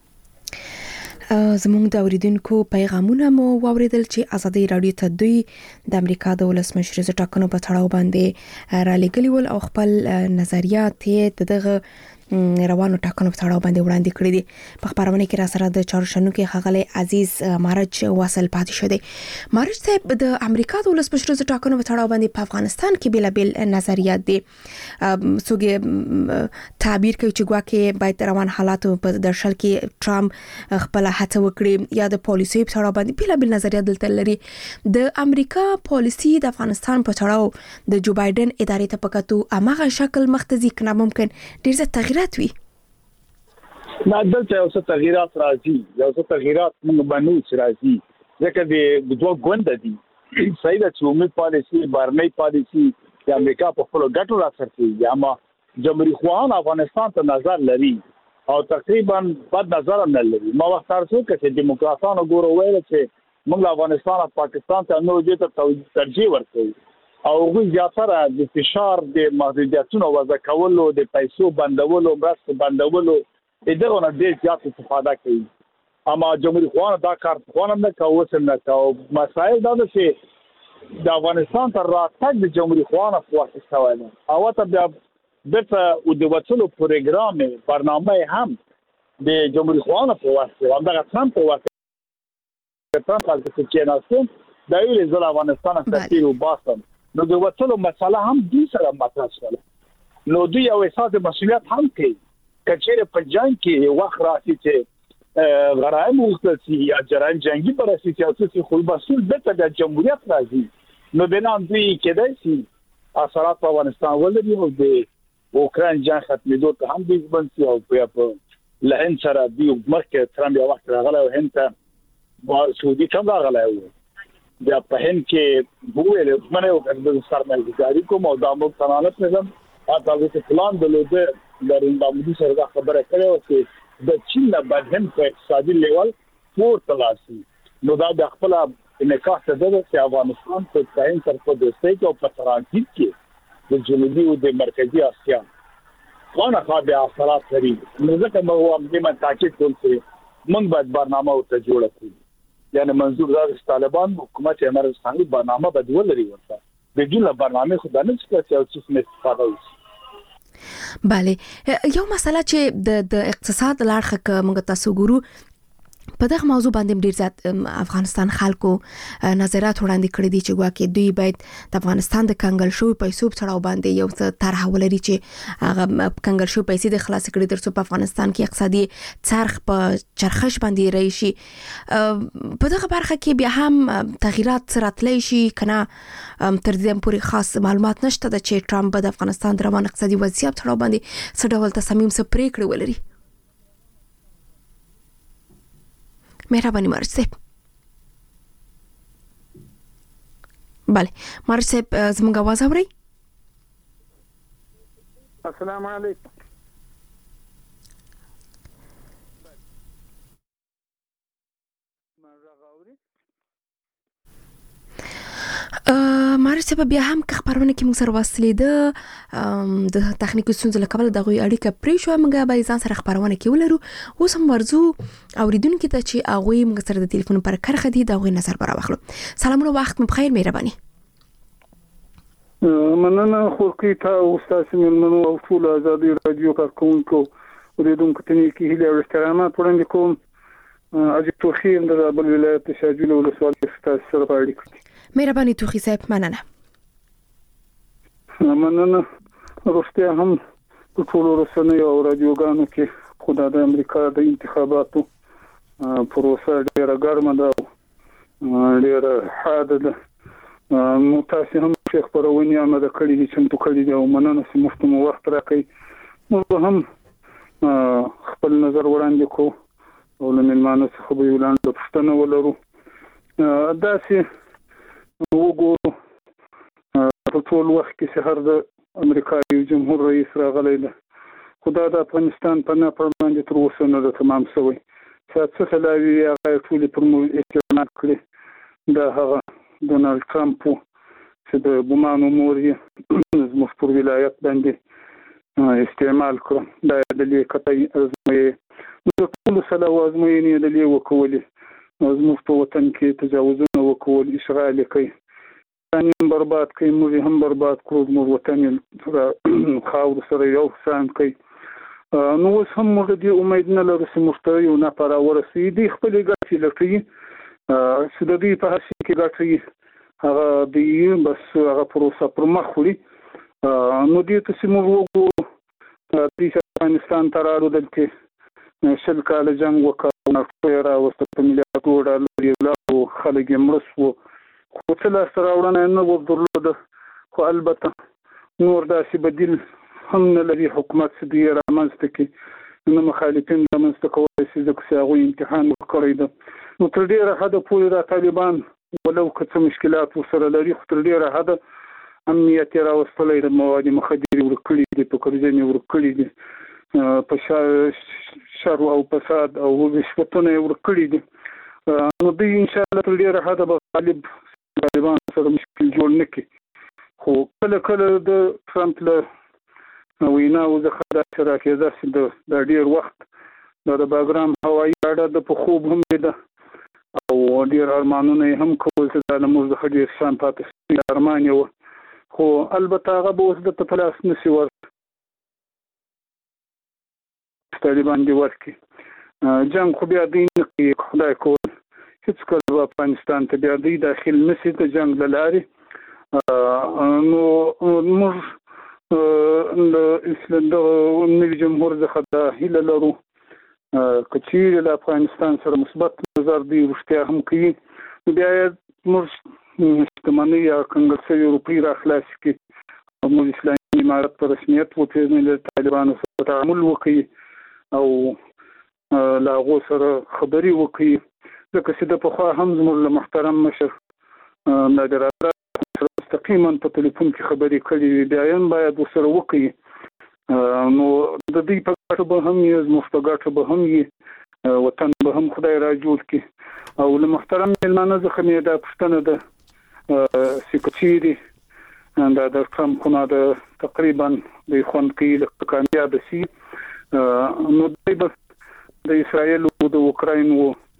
زموږ د اوریدونکو پیغامونه مو واوریدل چې ازادي رادیو ته دوی د امریکا د ولسمشر ز ټاکنو په تړاو باندې را لګلی ول او خپل نظریات یې دغه روانو ټاکنو په تړاو باندې وړاندې کړی دي. په خبرونه کې را سره د چارشنو کې خغلی عزیز مارج واصل پاتې شو دی. مارج صاحب د امریکا د ولسمشر ز ټاکنو په تړاو باندې په افغانستان کې بل بل نظریات دي. څوګه تعبیر کوي چې ګواکې باید روان حالات په درشل کې ټرمپ خپل هڅه وکړي یا د پالیسي په تړاو باندې بل بل نظریات دلته لري. د امریکا پالیسي د افغانستان په تړاو د جو بایدن ادارې ته پکاتو امغه شکل مختزي کنه ممکن ډیر زیات تغیرات وي.
نه دلته اوس تغیرات راځي یو څه تغیرات موږ باندې راځي ځکه د دوه ګوند دي صحیح ده چې عمومي پالیسي بهرنۍ پالیسي د امریکا په خپل ګټو راځي یا ما جمهوریت خوان افغانستان ته نظر لري او تقریبا بد نظر نه لري. ما وخت تاسو کې دیموکراتانو ګورو ویل چې موږ افغانستان او پاکستان ته نو دې ته ترجیح ورکوي او غوږ زیاتره د فشار د محدودیتونو وضع کولو د پیسو بندولو مرستو بندولو دغه نه ډېر زیات استفاده کوي. اما جمهوریت خوان دا کار خوان نه کوي څنګه نه کوي. مسایل دا چې د افغانستان تر راتګ د جمهوریت خوان په واسطه وایي او ته بیا دغه او د وڅلو پروګرام برنامه هم د جمهوریت خوان په واسطه همدغه ټرمپ په واسطه ټرمپ حالت چې ناسم دا یو ځل افغانستان ته تیر وباسم نو د وڅلو مسله هم دې سره مطرح شوه. نو دوی یو احساس مسؤلیت هم کوي کچېره په جنگ کې یو وخت راځي چې غرایم وکړي یا جرایم جنگي پر اساس سیاسي خو مسؤل به د جمهوریت راځي نو د نن دوی کېدای شي اثرات په افغانستان ولري او د اوکران جنگ ختمېدو ته هم د ځبنسي او په لهن سره دی مرکه ترام یو وخت راغله او هنته سعودي څنګه راغله و بیا په هند کې وویل منه او د سرمایه‌ګذاري کوم او د امو صنعت نظام تاسو ته پلان درلوده د رندامدي سره خبره کړې و چې د چین نه بدن په اقتصادي لیول پورته لاسي نو دا د خپل انعکاس ته ده چې افغانستان په ځین تر په دوستۍ او په ترانزیت کې د جنوبي او د مرکزي اسیا خانه خابه اثرات لري. نو ځکه موږ هم دې تاکید کوو چې موږ باید برنامه او ته جوړ کړو یعنی منظور دا طالبان حکومت امارستاني برنامه بدول لري ورته د جوړه برنامه خو د نن څخه یو څه استفاده وشي.
بله یو مسله چې د د اقتصاد لارخه ک موږ تاسو ګورو په دغه موضوع باندې ډیر زیات افغانستان خلکو نظرات وړاندې کړی دي چې واکه دوی باید د افغانستان د کنګل شوی پیسو په تړاو باندې یو څه طرح ولري چې هغه کنګل شوی پیسې د خلاص کړي ترڅو په افغانستان کې اقتصادي څرخ په چرخش باندې راشي. په دغه برخه کې بیا هم تغیرات راتلی شي کنه تر دې پورې خاص معلومات نشته چې ټرمپ د افغانستان د روان اقتصادي وضعیت تړاو باندې څه ډول تصمیم څه پریکړه ولري. مهرباني مارج صاحب. بله مارج صاحب زموږ आवाज اورئ؟
السلام علیکم.
مارج صاحب بیا هم که خبرونه کې موږ سره وصلې ده د تخنیکي ستونزو له کبله دغه اړیکه پرې شوه موږ به ځان سره خبرونه کې ولرو. اوس هم ورځو اوریدونکو ته چې هغوی موږ سره د ټلیفون پر کرښه دي د هغوی نظر به راواخلو. سلامونه وخت مو بخیر مهرباني.
مننه خورکي ته او ستاسو مېلمنو او ټول ازادي رادیو کارکونکو اوریدونکو ته نیکی هیله او احترامات وړاندې کوم. اجي توخي د بل ولایت شاجوله ولسوالۍ ستاسو سره په اړیکه کې
مهرباني توخي صاحب مننه.
مننه روسته هم په ټولو رسنیو او رادیوګانو کې خدای د امریکا د انتخاباتو پروسه ډیره ګرمه ده ډیره حاده ده. نو تاسو هم چې خبرونه آماده کړی دي چې په کړی دی او مننه چې مفتو مو وخت راکړي نو هم خپل نظر وړاندې کوو او له مېلمانه څخه به وړاندې پوښتنه ولرو داسې وګورو په ټول وخت کې چې هر د امریکا یو جمهور رئیس راغلی دی، خو دا د افغانستان په ناپړ باندې تر اوسه نه ده تمام شوی. چې څه سلاوي هغه ټولې پر موږ اعتماد کړي، دا هغه ډونالډ ټرمپ و چې د بومانو مور یې زموږ پر ولایت باندې استعمال کړو. دا د دې قطعي ازمویې د ټولو سلاو ازموینې د دې وکولې، زموږ په وطن کې تجاوزونه وکول، اشغال یې کوي، هم برباد کوي، موږ هم برباد کړو، زموږ وطن یې خاورو سره یو شان کوي. نو اوس هم موږ دې امید نه لرو چې موږ ته یو ناپاره ورسوي. دوی خپلې ګټې لټوي، چې د دوی په هر شي کې ګټوي هغه دوی بس هغه پروسه پر مخ وړي. نو دې ته چې موږ وګورو، دوی افغانستان ته راغلل، دلته شل کاله جنګ وکړ، نفت یې راوسته، په میلیارډو ډالر یې ولاړ و، خلک یې مړه شوه، خو څه لاسته راوړنه یې نه ور درلوده. خو البته نور داسې بدیل هم نه لري حکومت چې دوی یې رامنځته کړي، نه مخالفین رامنځته کولی شي، ځکه چې هغوی امتحان ورکړی ده. نو تر ډېره حده پورې دا طالبان ولو که څه مشکلات ورسره لري، خو تر ډېره حده امنیت یې راوستلی د مواد مخدرې ورک کړي دي، په کرزن یې ورک کړي دي، په شر او فساد او رشوتونه یې ورک کړي دي. نو دوی انشاءالله تر ډېره حده به غالب طالبان سره مشکل جوړ نه کړي. خو کله کله د ټرمپ له ویناو څخه داسې راکېده چې دا ډېر وخت دا د باګرام هوایي اډه د په خوب هم لیده او ډېر ارمانونه یې هم کول چې دا له موږ څخه ډېر شان پاتې شوي ارمان یې و. خو البته هغه به اوس درته په لاس نه شي ور طالبان دې ورکړي. جنګ خو بیا دوی نه کوي، خدای کول هېڅکله به افغانستان ته بیا دوی داخل نه شي د جنګ له لارې. نو موږ د نوي جمهور څخه دا هیله لرو که چیرې له افغانستان سره مثبت نظر دوی رښتیا هم کوي، نو بیا یې موږ شتمنۍ یا کنګل شوي روپۍ راخلاص کړي او موږ اسلامي امارت په رسمیت وپېژنو، له طالبانو سره تعامل وکړي او له هغو سره خبرې وکړي. ځکه چې د پخوا هم زموږ له محترم مشر نادر افشار سره مستقیما په ټلیفون کې خبرې کړې وي، بیا هم باید ورسره وکړي. نو د دوی په ګټه به هم یې، زموږ په ګټه به هم یې، وطن به هم خدای را جوړ کړي. او له محترم میلمانه څخه مې دا پوښتنه ده چې که چیرې دا د ټرمپ خونه د تقریبا دوی خوند کوي لکه کامیابه شي، نو دوی به د اسرائیل او د اوکراین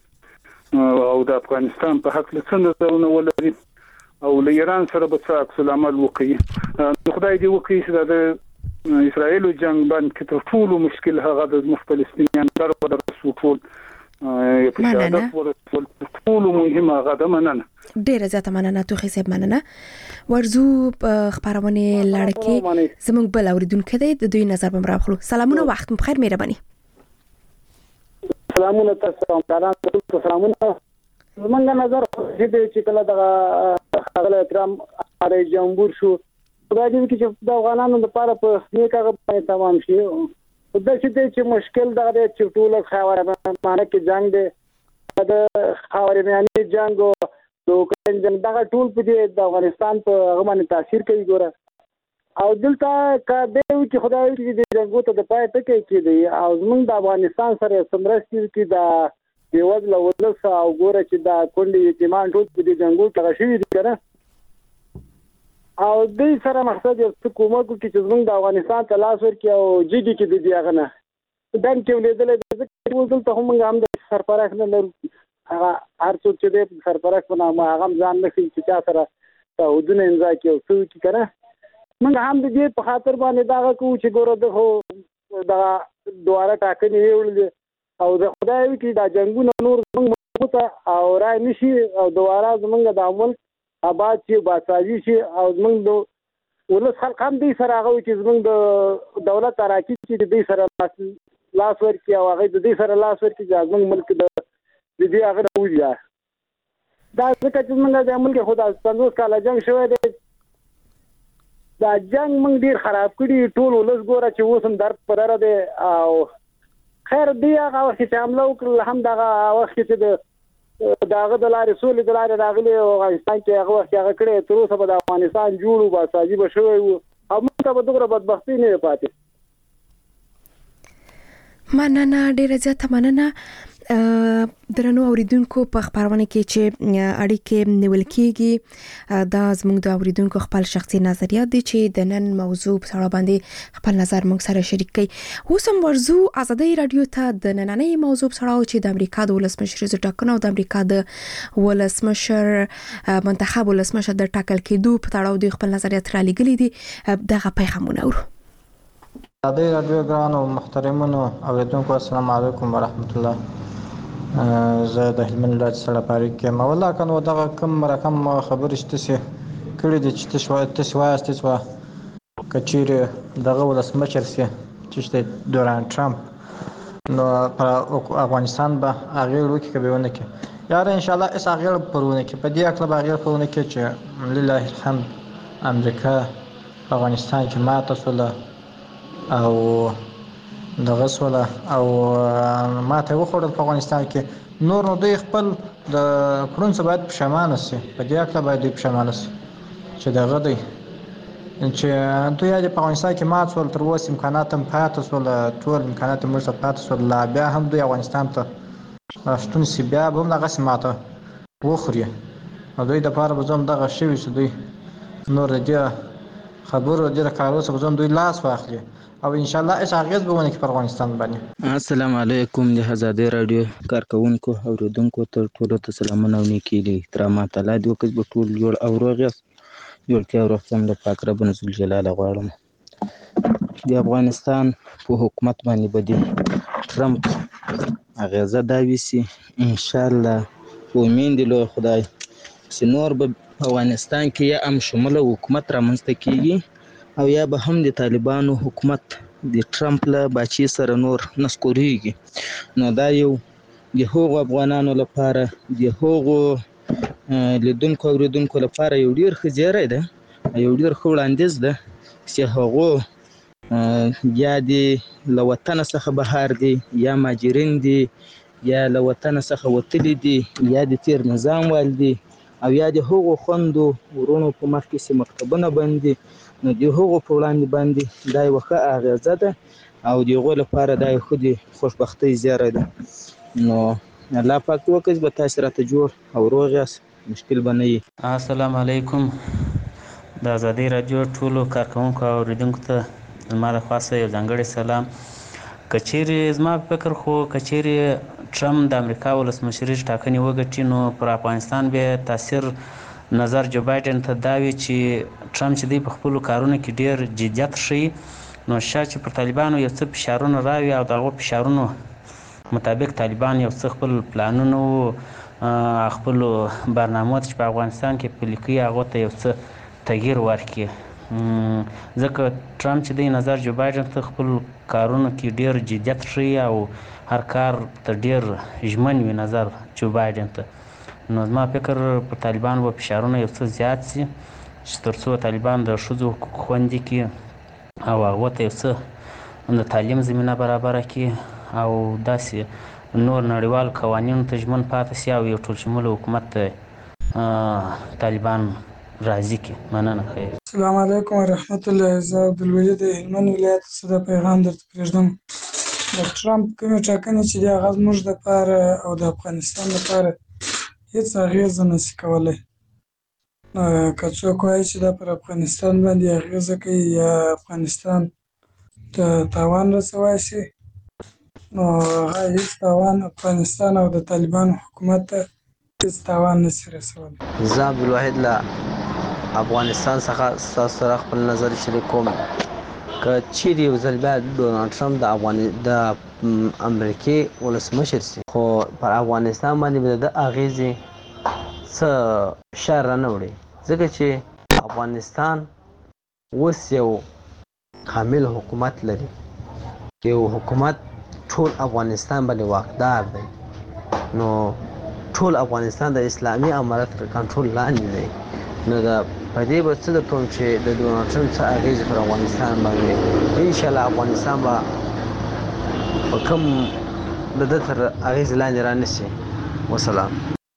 او د افغانستان په حق له څه نظرونه ولري او له ایران سره به څه عکس العمل وکړي. خدای دې وکړي چې دا د اسرائیل جنگ باندې تر ټولو مشکل هغه د فلسطینیان سره په درسو ټول په شهادت ورسول، ټولو مهم هغه د مننه.
ډیره زیاته مننه توخی صاحب. مننه. ورزو په خبرونه لړ کې زموږ بل اوریدونکو دی، د دوی نظر به راخلو. سلامونه، وخت مو بخیر، مهرباني.
سلامونه تاسو ته، سلامونه. زمونږ نظر چې کله د خپل احترام اړ جمهور شو، خدای دې وکړي چې د افغانانو لپاره په نیک هغه باندې تمام شي. دا چې مشکل دا دی چې ټول خاورمیانه کې جنگ دی، د خاورمیانه جنگ او د اوکراین جنگ دا ټول په دې د افغانستان په هغه باندې تاثیر کوي. ګوره او دلته کا دی چې خدای دې د جنگو ته د پای ټکی کړي او زمونږ د افغانستان سره سمرستي کې دا بېوزله ولس او ګوره چې دا کونډې یتیمان ټول په دې جنګو کې هغه شوي دي که نه، او دوی سره مقصد یو څه کومک وکړي چې زموږ د افغانستان ته لاس ورکړي او جي ډي کې د دې هغه نه دنګ کې ولیدلی دی. ځکه اوس دلته هم موږ هم د سرپرست نه لرو، هغه هر څوک چې دی سرپرست په نامه هغه هم ځان نه ښیي چې چا سره تعهدونه امضا کړي او څه وکړي که نه. موږ هم د دې په خاطر باندې دغه کوو چې ګوره د خو دغه دواره ټاکنې ویوړلې او د خدای وکړي دا جنګونه نور زموږ ملکو ته او رای نه شي او دواره زموږ د ملک آباد شي، باسازي شي او زموږ د ولس خلک هم دوی سره هغه چې زموږ د دولت اراکي چې د دوی سره لاس ورکړي او هغه د دوی سره لاس ورکړي چې زموږ ملک د دې هغه نه وځي. دا ځکه چې زموږ د ملک خو د پنځوس کاله جنګ شوی دی، دا جنګ موږ ډېر خراب کړي، ټول ولس ګوره چې اوس هم درد په دره دی. او خیر دوی هغه وخت چې حمله وکړل هم دغه وخت چې د داغه د لارې سولې د لارې راغلي او افغانستان کې هغه وخت هغه کړی تر اوسه به د افغانستان جوړ و باسازي به شوی و او موږ ته به دومره بدبختي نه پاتې.
مننه ډیره زیاته مننه. درنو اوریدونکو په خبرونه کې چې اړیکې نیول کېږي دا زموږ د اوریدونکو خپل شخصي نظریات دي چې د نن موضوع په اړه باندې خپل نظر موږ سره شریک کړي. اوس هم ورزو ازادي رادیو ته د نننۍ موضوع په اړه چې د امریکا د ولسمشر د ټاکنو او د امریکا د ولسمشر منتخب ولسمشر د ټاکل کېدو په اړه د خپل نظریات را لګلې دي دغه پیغامونه اورو.
ازادي رادیو ګرانو محترمونو اوریدونکو السلام علیکم ورحمت الله. زه د هلمند ولایت سره پاره کې مولا کنه دغه کم رقم خبرې شته سي کړي دي چې تاسو تاسو وایاست چې کچېره دغه ولسمشر سي چې ډونالد ټرمپ نو پر افغانستان به هغه وروکي کوي ونه کې یار ان شاء الله اس هغه پرونه کې په دې اکل به هغه پرونه کې چې لله الحمد امریکا افغانستان کې ماته سره او دغه سوله او ماته وخوړل په افغانستان کې نور نو دوی خپل د کړون څه باید پښیمانه سي په دې اړه باید پښیمانه سي چې دغه دی چې دوی د افغانستان کې ماته سول تر اوسه امکانات هم پاتې سول ټول امکانات موږ ته پاتې سول لا بیا هم دوی افغانستان ته راستون سي بیا به هم دغه سماته وخوري نو دوی د پاره بزوم دغه شوی چې دوی نور دې خبرو دې کارو څه بزوم دوی لاس واخلي او ان شاء الله اس اغیز به ونه کې په افغانستان باندې.
السلام علیکم د ازادي رادیو کارکونکو او اوریدونکو ته ټول ته سلامونه او نیکی دي احترامات الله دې وکړي په ټول جوړ او روغ جوړتیا او روغتیا د پاک رب نزول جلاله غواړم. د افغانستان په حکومت باندې بدی ټرمپ اغیزه دا ویسي ان شاء الله امید له خدای چې نور به افغانستان کې یا ام شموله حکومت رامنځته کیږي او یا به هم د طالبانو حکومت د ټرمپ له باچی سره نور نسکوريږي. نو دا یو د هغو افغانانو لپاره د هغو لیدونکو اوریدونکو لپاره یو ډیر خزیره ده یو ډیر خو وړاندیز ده چې هغو یا د لوطن څخه بهر دي یا ماجرین دي یا لوطن څخه وتلی دي یا د تیر نظام والدي او یا د هغو خوندو ورونو په مخ کې مکتبونه باندې نو د هغو په وړاندې باندې دا یو ښه اغیزه ده او د هغو لپاره دا یو ښه د خوشبختۍ زیری ده. نو الله پاک وکړي به تاسو راته جوړ او روغ یاست مشکل به نه وي.
السلام علیکم د ازادي رادیو ټولو کارکونکو او اوریدونکو ته زما د خاصه یو ځانګړی سلام. کچېرې زما فکر خو کچېرې ټرمپ د امریکا ولسمشري ټاکنې وګټي نو پر افغانستان به تاثیر نظر جو بایدن ته دا وی چې ټرمپ چې دی په خپل کارونو کې ډیر جديت ښيي نو شاید چې پر طالبانو یو څه فشارونه راوي او دغه فشارونو مطابق طالبان یو څه خپل پلانونه خپل برنامه چې په افغانستان کې پلي هغه ته یو څه تغییر ورکړي ځکه ټرمپ چې دی نظر جو بایدن ته خپل کارونو کې ډیر جديت ښيي او هر کار ته ډیر ژمن وي نظر جو بایدن ته. نو زما فکر په طالبان و فشارونه یو څه زیات سي چې تر څو طالبان د ښځو حقوق خوندي کړي او هغو ته یو څه د تعلیم زمینه برابره کړي او داسې نور نړیوال قوانینو ته ژمن پاتې سي او یو ټولشموله حکومت ته طالبان راضي کړي. مننه. خیر.
السلام علیکم ورحمت الله. زه عبدالولي د هلمند ولایت څخه د پیغام درته پرېږدم. د ټرمپ کومې ټاکنې چې دی هغه زموږ دپاره او د افغانستان لپاره هیڅ اغیزه نشي کولی. که څوک وایي چې دا پر افغانستان باندې اغیزه کوي یا افغانستان ته تاوان رسولی شي نو هغه هیڅ تاوان افغانستان او د طالبانو حکومت ته هیڅ تاوان نشي رسولی.
زه عبدالواحد له افغانستان څخه ستاسو سره خپل نظر شریک کوم. که چیرې یو ځل بیا ډونالډ ټرمپ د افغان د امریکې ولسمشر شي خو پر افغانستان باندې به د اغیزې څه شر رانه وړي ځکه چې افغانستان اوس یو کامل حکومت لري. یو حکومت ټول افغانستان باندې واکدار دی نو ټول افغانستان د اسلامي امارت تر کنټرول لاندې دی. نو دا په دې به څه درته ووایم چې د ډونالډ ټرمپ څه اغیزې پر افغانستان باندې انشاءالله افغانستان به په کوم د ده تر اغیزې لاندې رانشي. وسلام.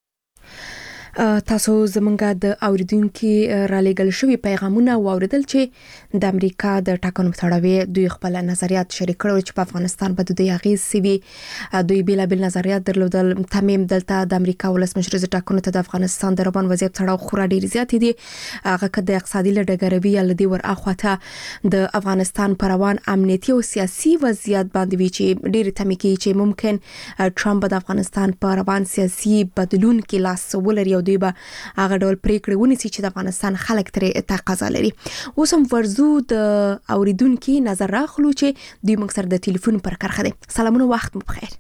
تاسو زمونږ د اوریدونکو را لېږل شوي پیغامونه واوریدل چې د امریکا د ټاکنو په اړه دوی خپل نظریات شریک کړل چې په افغانستان باندې دوی اغیز سوي دوی بیلابل نظریات درلودل. تمیم دلته د امریکا ولسمشر د ټاکنو ته د افغانستان د روان وضعیت په اړه خورا ډیر زیات دي. هغه که د اقتصادي لډګروي یا لدی ور اخواته د افغانستان پر روان امنیتي او سیاسي وضعیت باندې وی چې ډیر تمکی چې ممکن ټرمپ د افغانستان پر روان سیاسي بدلون کې لاس ولري دوی به هغه ډول پریکړه ونیسي چې د افغانستان خلک ترې تقاضا لري. اوس هم ورزو د اوریدونکو نظر راخلو چې دوی موږ سره د ټلیفون پر کرخه دي. سلامونه وخت مو بخیر.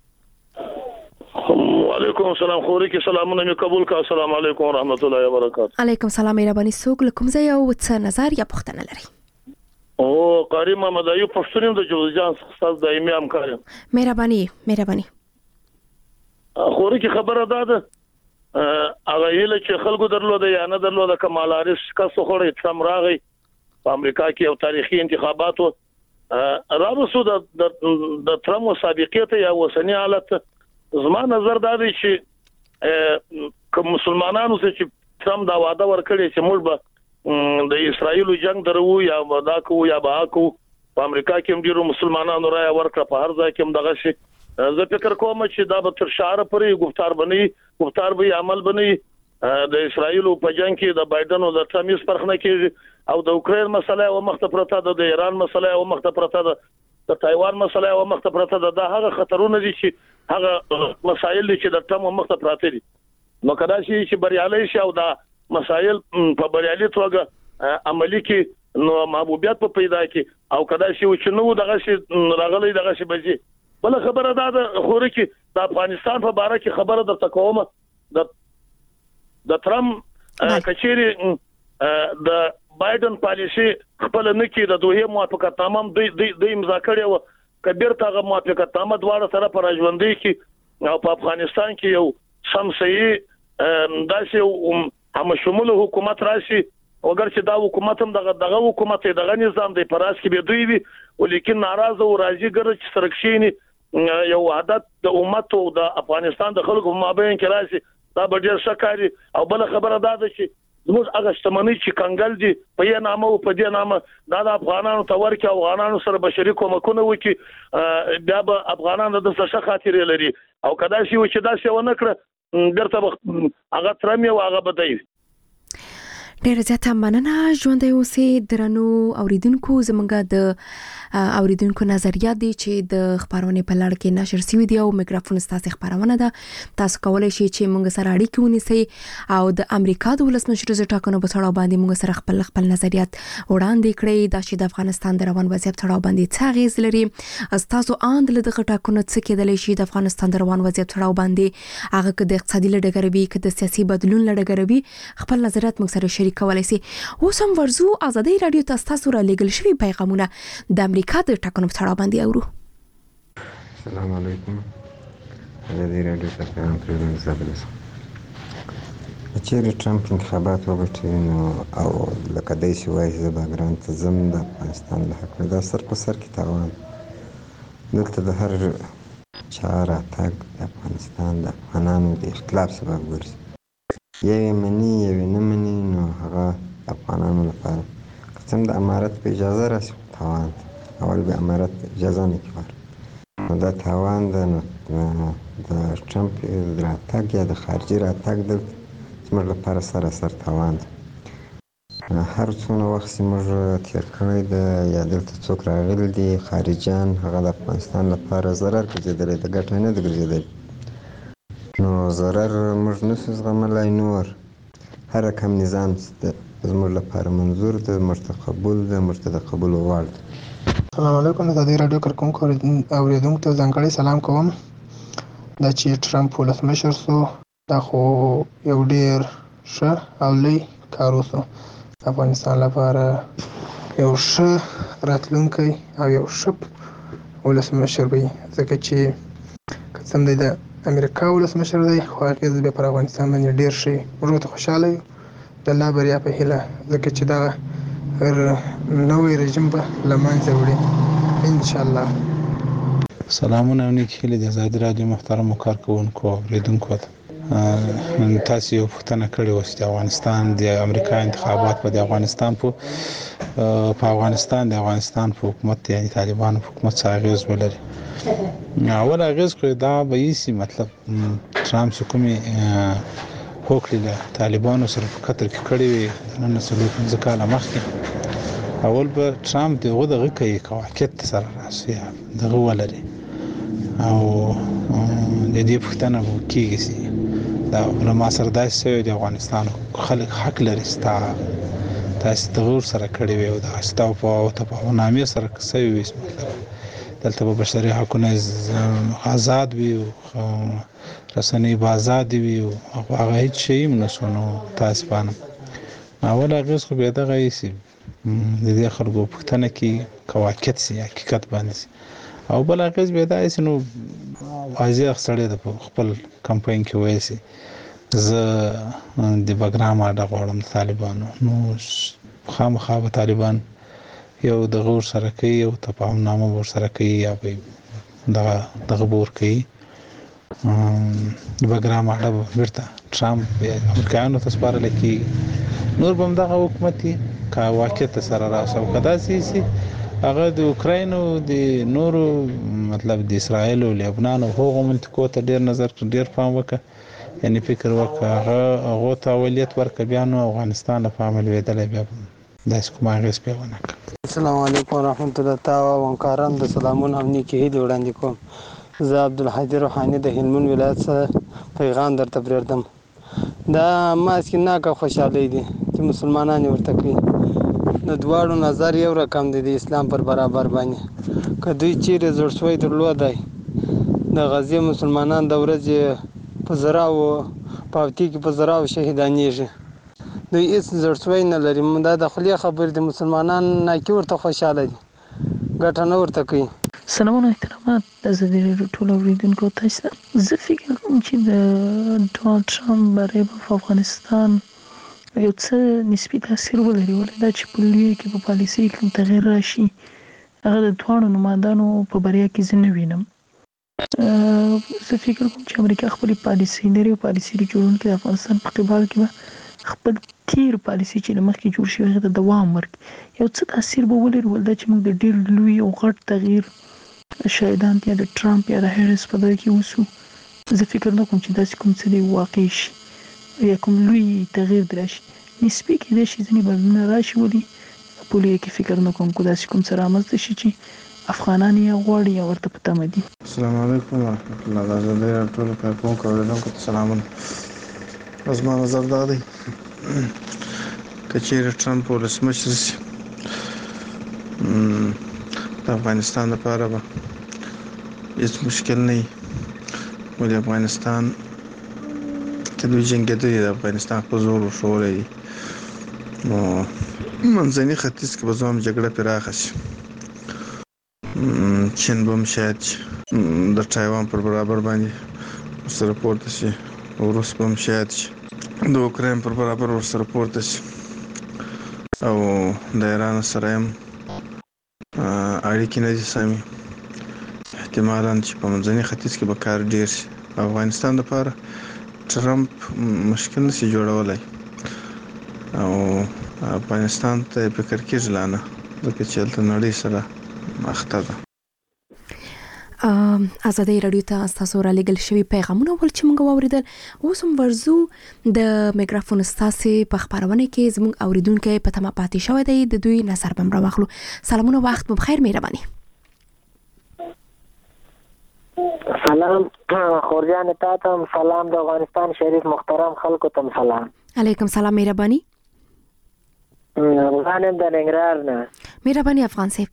وعلیکم السلام خوري کې سلامونه مې قبول کا. السلام علیکم ورحمت الله وبرکاته.
علیکم السلام مهرباني څوک لکم زه یو څه نظر یا پوښتنه لري؟
او قاری محمد ایوب پښتون د جوزجان استاد دایمي همکار.
مهرباني مهرباني.
خوري کې خبره ده هغه یله چې خلکو درلوده یا نه درلوده کمال حارس کاسو خوري تم راغی په امریکا کې یو تاریخي انتخاباتو راوسو د د ترمو سابقه ته یا وسنی حالت. زما نظر دا دی چې کوم مسلمانانو چې ترم دا وعده ورکړي چې موږ به د اسرایل جنگ درو یا دا کو یا با کو په امریکا کې ډیرو مسلمانانو راي ورکړه په هر ځای کې هم دغه شي. زه فکر کوم چې دا به تر شعار پرې گفتار بنئ گفتار به عمل بنئ. د اسرایل په جنگ کې د بایدن او د ټرمپ فرق نه کېږي او د اوکرين مسله او مخته پرته ده د ایران مسله او مخته پرته ده د تایوان مسله او مخته پرته ده. دا هغه خطرونه دي چې هغه مسایل دي چې د ټرمپ مخته پراته دي. نو کدا چې بریالي شي او دا مسایل په بریالي توګه عملی کې نو محبوبیت په پیدا کې او کدا چې نو دغه شي راغلي دغه شي بځي. بل خبره ده خوري کې د افغانستان په اړه کې خبره درته کوم. د د ترمپ کچيري د بایدن پالیسي خپل نه کې د دوه موافقتنامه د د امضا کړي او کبیر تاغه موافقتنامه دواړه سره پر ژوندۍ کې او په افغانستان کې یو سمسي داسې هم شمول حکومت راشي وګر چې دا حکومت هم دغه دغه حکومت دغه نظام دی پراس کې به دوی وي ولیکن ناراضه او راځي ګر چې سرکشيني یو عادت د امت او د افغانستان د خلکو مابین کې راشي دا به ډیر شکاري. او بل خبره ده چې زموږ هغه شتمنۍ چې کنګل دي په یې نامه او په دې نامه دا د افغانانو ته ورکه او افغانانو سره بشري کومکونه وکړي بیا به افغانانو د څه خاطرې لري او کدا شي چې دا څه ونه کړ درته هغه ترمي او هغه بدایي.
ډیر زیاته مننه. ژوندۍ اوسې درنو اوریدونکو. زمونږ د اوریدونکو نظریات دي چې د خبرونه په لړ کې نشر شوی دی او میکروفون ستاسو خبرونه ده. تاسو کولای شئ چې مونږ سره اړیکه ونیسئ او د امریکا د ولسمشر د ټاکنو په اړه باندې مونږ سره خپل خپل نظریات وړاندې کړئ. دا چې د افغانستان د روان وضعیت په اړه باندې څه اغیز لري تاسو اند له دغه ټاکنو څخه کېدلی شي د افغانستان د روان وضعیت په اړه باندې هغه که د اقتصادي لډګروي که د سیاسي بدلون لډګروي خپل نظریات مونږ سره کولای شي. اوس هم ورزو ازادي رادیو ته تاسو را لېږل شوي پیغامونه د امریکا د ټاکنو په اړه باندې اورو.
السلام علیکم. ازادي رادیو ته پیغام پرېږدم. زابلس چیرې ټرمپ انتخابات وګټي نو او لکه دی چې وایي زه به ګران ته ځم د افغانستان له حق دا سر په سر کې تاوان دلته د هر چا راتګ د افغانستان د افغانانو د اختلاف سبب ګرځي. یوې مني یوې نه مني نو هغه افغانانو لپاره که څه هم د امارت په اجازه راشي تاوان اول به امارت اجازه نه کړي نو دا تاوان د د ټرمپ راتګ یا د خارجي راتګ دلته زموږ لپاره سراسر تاوان دی. هر څونه وخت چې موږ تېر کړی د یا دلته څوک راغلي دي خارجیان هغه د افغانستان لپاره ضرر ګرځېدلی د ګټه نه دی ګرځېدلی نو ضرر موږ نشو زغملی. نور هر رقم نظام زموږ لپاره منظور دی موږ ته قبول دی موږ ته د قبول وړ دی.
السلام علیکم. د دې رادیو کارکونکو اوریدونکو ته ځانګړی سلام کوم. دا چې ټرمپ ولسمشر سو دا خو یو ډیر ښه او لوی کار وسو افغانستان لپاره یو ښه راتلونکی او یو ښه ولسمشر وي ځکه چې که څه هم دی د امریکا ولسمشر دی خو اغیز به پر افغانستان باندې ډیر شي. موږ ته خوشاله یو د الله بریا په هیله ځکه چې دا نوی رژیم به له منځه وړي ان شاء الله.
سلامونه او نیک هیلې د ازادي رادیو محترم کارکونکو او اوریدونکو ته.
تاسو یو پوښتنه کړې و چې افغانستان د امریکا انتخابات په افغانستان په په افغانستان د افغانستان په حکومت یعنی طالبانو حکومت څخه اغیز ولري. اول اغیز خو دا به یې مطلب ترامپ حکومت هوکړه له طالبانو سره په قطر کې کړې وي نن څلور پنځه کاله مخکې. اول به ترامپ دغه دغه کوي واقعیت سره راسي دغه ولري او د دې پښتنه وکیږي دا علما سره داسې د افغانستان خلک حق لري ستا تاسو تغور سره کړی وي او دا ستاو په تفاهم نامې سره کوي وي دلته به بشري حقوقونه آزاد وي او رسنۍ به آزاد وي او هغه هیڅ شی نه سونو تاسو باندې اول هغه خو به دغه یې د دې خلکو پښتنه کې کواکت سي حقیقت باندې او بل هغه به دا یې نو واضح سره د خپل کمپاین کې وایي سي زه د بګرام اډه غواړم طالبانو نو خامخا به طالبان یو د غور سره کوي او تفاهم نامه ور سره کوي یا به دغه دغه بور کوي د بګرام اډه ورته ترامپ امریکایانو ته سپارل کی نور بم دغه حکومتي کا واقعیت سره راځو کدا سي هغه د اوکراین او د نورو مطلب د اسرائیل او لبنان او هغو منطقو ته ډیر نظر ډیر پام وکړه یعنی فکر وکړه هغه هغه ته اولویت ورکړ بیا نو افغانستان په عمل ویدل بیا داس کومه غیس په ونه.
السلام علیکم ورحمت الله تعالی وبرکاته. د سلامونه هم نیکی هدي وړاندې کوم. زه عبدالحی روحانی د هلمند ولایت څخه پیغام درته پرېږدم. دا ماسک نه کا خوشاله دي چې مسلمانان ورته کوي د دواړو نظر یو رقم دی د اسلام پر برابر باندې که دوی چیرې زړه سوی درلودای د غزې مسلمانان د ورځې په زراو پاوتی کې په زراو شهیدانېږي دوی هیڅ زړه سوی نه لري دا د خولې خبرې د مسلمانان نه کې ورته خوشاله دي ګټه نه ورته کوي.
سلامونه احترامات د زړه ټول اوریدونکو تاسو زه فکر کوم چې د ډونالد ټرمپ بری په افغانستان یو څه نسبي تاثیر ولري ولې دا چې په لوی کې په پالیسي کې تغیر راشي هغه د ټولو نمائندانو په بریا کې زه نه وینم. زه فکر کوم چې امریکا خپل پالیسي لري او پالیسي جوړونکي د افغانستان په قبال کې خپل تیر پالیسي چې مخکې جوړ شوی هغه د دوام ورکړي یو څه تاثیر به ولري ولدا چې موږ د ډیر لوی او غټ تغییر شایدان یا د ټرمپ یا د هریس په دغه کې وسو. زه فکر نه کوم چې داسې کوم څه دی واقع شي یا کوم لوی تغییر درشي نسبي کې د شي ځنی بدلون راشي ولي په لوی کې فکر نه کوم کو داسې کوم سره رامنځته شي چې افغانان یې غواړي یا ورته پته مدي.
السلام علیکم ورحمت الله وبرکاته. ټول کارکون کوونکو ته سلامونه. از ما نظر دا دی که چیرې ټرمپ ولسمشر شي د افغانستان لپاره به هیڅ مشکل نه وي ولې افغانستان کې دوی جنګېدلي د افغانستان په زور وشولی دي نو منځني ختیځ کې به زه هم جګړه پراخه شي چین به هم شاید د تایوان پر برابر باندې ورسره پورته شي روس به هم شاید شي د اوکراین پر برابر ورسره پورته شي او د ایران سره هم اړیکې نه دي سمې احتمالاً چې په منځني ختیځ کې به کار ډیر شي. افغانستان لپاره ټرمپ مشکل نشي جوړولای او افغانستان ته فکر کېږي لانه ځکه چې هلته نړۍ سره اخته ده.
ازادي رادیو ته تاسو را لګل شوی پیغامونه ول چې موږ واوریدل اوس هم ورزو د میکروفون ستاسو په خبرونه کې زموږ اوریدونکو په تمه پاتې شوی دی د دوی نظر بم را واخلو. سلامونه وخت مو بخیر مهرباني.
سلام خورجان تاتم سلام د افغانستان شریف محترم خلکو تم سلام.
علیکم سلام مهرباني.
غانم د ننګرهار نه.
مهرباني افغان صاحب.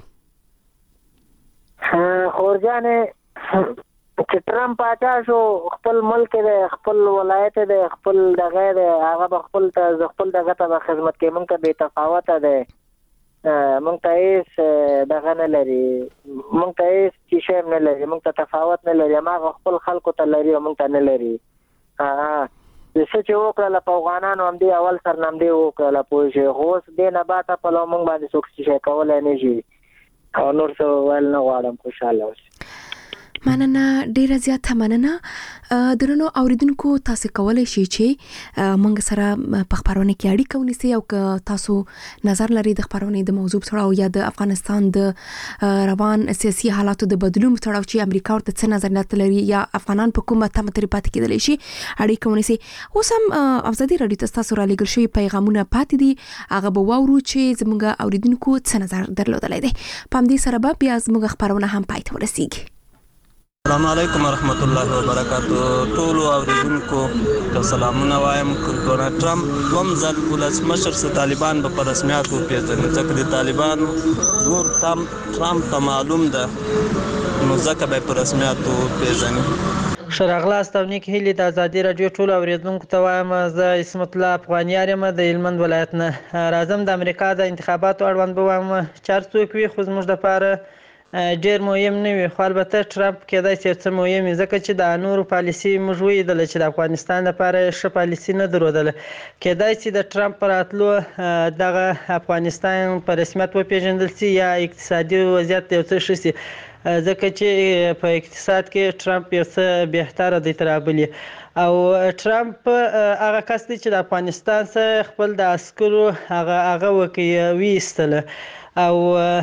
خورجان چې ټرمپ پاچا شو خپل ملک دی خپل ولایت دی خپل دغه دی هغه به خپل ته خپل دغه ته خدمت کوي موږ ته بې تفاوت دی موږ ته هیڅ دغه نه لري موږ ته هیڅ شی نه لري موږ ته تفاوت نه لري هغه خپل خلکو ته لري او موږ ته نه لري. څه چې وکړله په افغانانو همدې اول سر نه همدې وکړله پوه شئ خو اوس دې نه بعد په لو موږ باندې څوک شی کولی نه شي او نور څه ویل نه غواړم خوشحاله اوسئ.
مننه ډیره زیاته مننه. درنو اوریدونکو تاسو کولای شئ چې موږ سره په خبرونه کې اړیکه ونیسئ او که تاسو نظر لرئ د خبرونه د موضوع په اړه او یا د افغانستان د روان سیاسي حالاتو د بدلون په اړه چې امریکا ورته څه نظریات لري یا افغانان په کومه تمه ترې پاتې کېدلی شي اړیکه ونیسئ. اوس هم ازادي راډیو ته تاسو را لېږل شوي پیغامونه پاتې دي، هغه به واورو چې زموږ اوریدونکو څه نظر درلودلی دی. په همدې سره به بیا زموږ خبرونه هم پای ته ورسیږي.
السلام علیکم ورحمت الله وبرکاتو. ټول اوریدونکو ته سلامونه وایم. ډونالډ ټرمپ دوم ځل ولسمشر سه طالبان په رسمیت وپیژني، ځکه د طالبان ګور تام ټرمپ ته معلوم ده، نو ځکه به په رسمیت وپیژني.
شرغلا استونیک هیلی د ازادي راډیو ټول اوریدونکو ته وایم، زه اسمت الله افغانیار یم د هلمند ولایت نه. راځم د امریکا د انتخاباتو اړوند به وایم چې هر څوک وي خو زموږ دپاره ډېر مهم نه وي، خو البته ټرمپ کېدای شي څه مهم وي، ځکه چې د نورو پالیسي موږ ولیدله چې د افغانستان لپاره ښه پالیسي نه درلودله. کېدای شي د ټرمپ په راتلو دغه افغانستان په رسمیت وپېژندل شي یا اقتصادي وضعیت یو څه ښه شي، ځکه چې په اقتصاد کې ټرمپ یو څه بهتره دی تر بلې. او ټرمپ هغه کس دی چې د افغانستان څخه خپل د عسکرو هغه هغه وکړي ویستله، او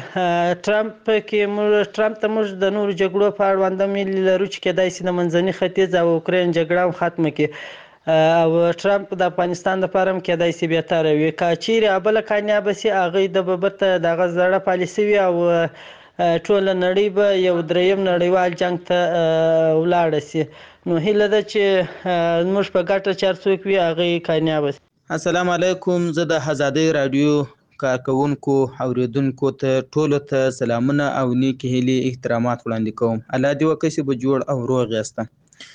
ټرمپ کې موږ ټرمپ ته موږ د نورو جګړو په اړوند هم هیلې لرو چې کېدای شي د منځني ختیځ او اوکراین جګړه هم ختمه کړي، او ټرمپ د افغانستان لپاره هم کېدای شي بهتره وي. که چیرې بله کامیابه شي هغوی د به بېرته د هغه زړه پالیسي وي او ټوله نړۍ به یو دریم نړیوال جنګ ته ولاړه شي. نو هیله ده چې موږ په ګټه چې هر څوک وي هغوی کامیابه شي.
السلام علیکم. زه د ازادۍ راډیو کارکونکو اوریدونکو ته ټولو ته سلامونه او نیکې هیلې احترامات وړاندې کوم. الله دې وکړي چې به جوړ او روغ یاسته.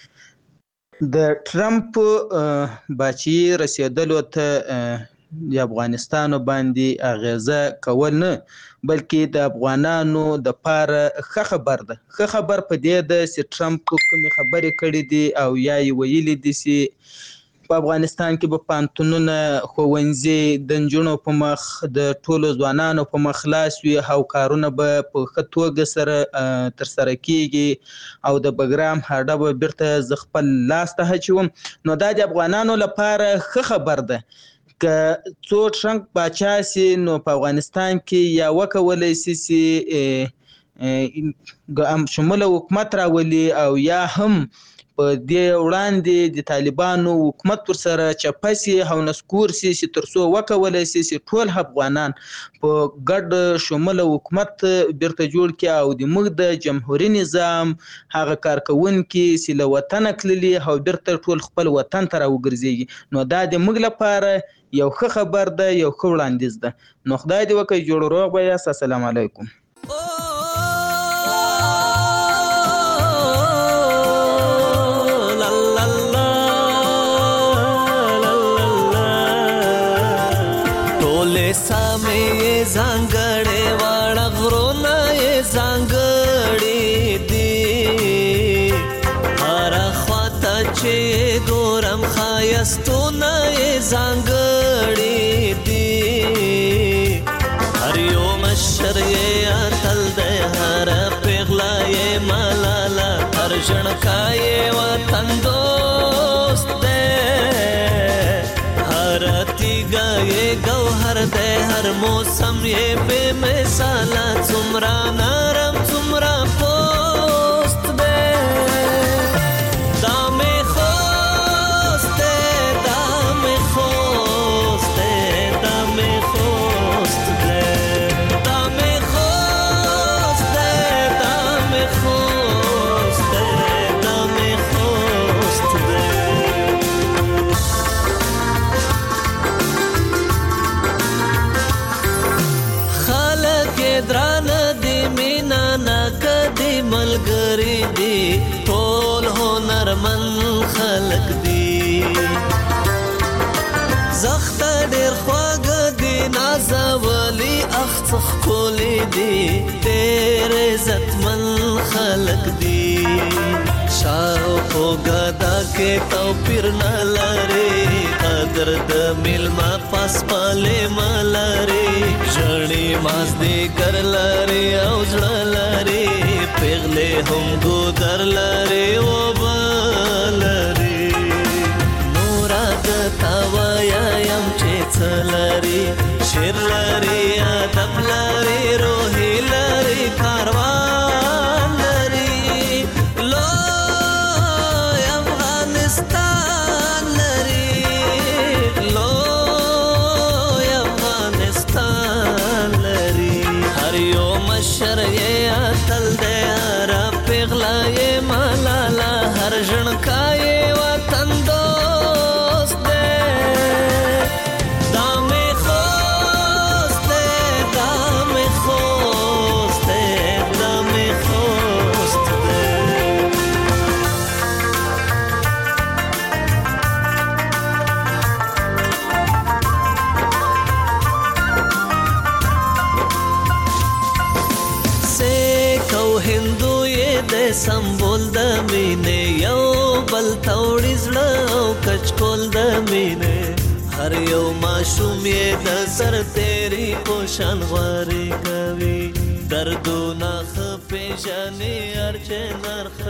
د ټرمپ باچي رسېدلو ته د افغانستان باندې اغیزه کول نه، بلکې د افغانانو د پاره ښه خبر ده. ښه خبر په دې ده چې ټرمپ کومې خبرې کړې دي او یا یې ویلي دي چې په افغانستان کې به پوهنتونونه، ښوونځي د نجونو په مخ د ټولو ځوانانو په مخ خلاص وي او کارونه به په ښه توګه سره ترسره کیږي او د بګرام هډه به بیرته زه خپل لاس ته اچوم. نو دا د افغانانو لپاره ښه خبر ده. که څو ټرمپ باچا سي نو په افغانستان کې یا وکولی سي چې شموله حکومت راولي او یا هم په دې وړاندې د طالبانو حکومت ورسره چپه سي او نسکور سي چې تر څو وکولی سي چې ټول افغانان په ګډ شموله حکومت بیرته جوړ کړي او د موږ د جمهوري نظام هغه کارکوونکي چې له وطنه تللي او بیرته ټول خپل وطن ته راوګرځېږي. نو دا د موږ لپاره یو ښه خبر ده، یو ښه وړاندیز ده. نو خدای دې وکړي جوړ روغ به یاست. السلام علیکم.
سامې ځانګړې واړه غرونه یې ځانګړې دي، هره خواته چې ګورم ښایستونه یې ځانګړې دي، هر یو مشر یې اتل دی، هره پیغله یې ملاله، هر ژړکا یې وطن دوست دی، هر تیږه یې ګوهر دی، هر موسم یې بې مثاله، څومره نرم څومره پوست دی، دا مې خوست دی، دا مې خوست دی، دا مې خوست دی، دا مې خوست دی، دا مې خوست دی، دا مې خوست دی. درانه دی مینا ناکدی ملګری دی، ټول هنرمن خلق دی، زخته ډیر خواږه دی، نازولی اخ ښکلی دی، ډیر عزتمن خلق دی، شاوخوا ګدا کې توپیر نه لري، قدر د میلمه پاسپالې ملري، ژړې مازدیګر لري او زړه لري، پیغلې هم ګودر لري و بلري نورا د تاوایا يم چې څلري شیر لري ادب لري روحي لري کاروان لري لوی افغانستان لري لوی افغانستان لري هر یو مشر یې اتل دی هر پیغله یې ملاله هر ژڼکا یې وطن دوست دی دا مې خوست دی دا مې خوست دی دا مې خوست دی سیک او هندو یې د سمبول د مینې یو بل توړي زړه او کچکول د مینې هر یو ماشوم یې د سر تیری پوشان غوارې کوي دردونه ښه پېژني هر چې نرخ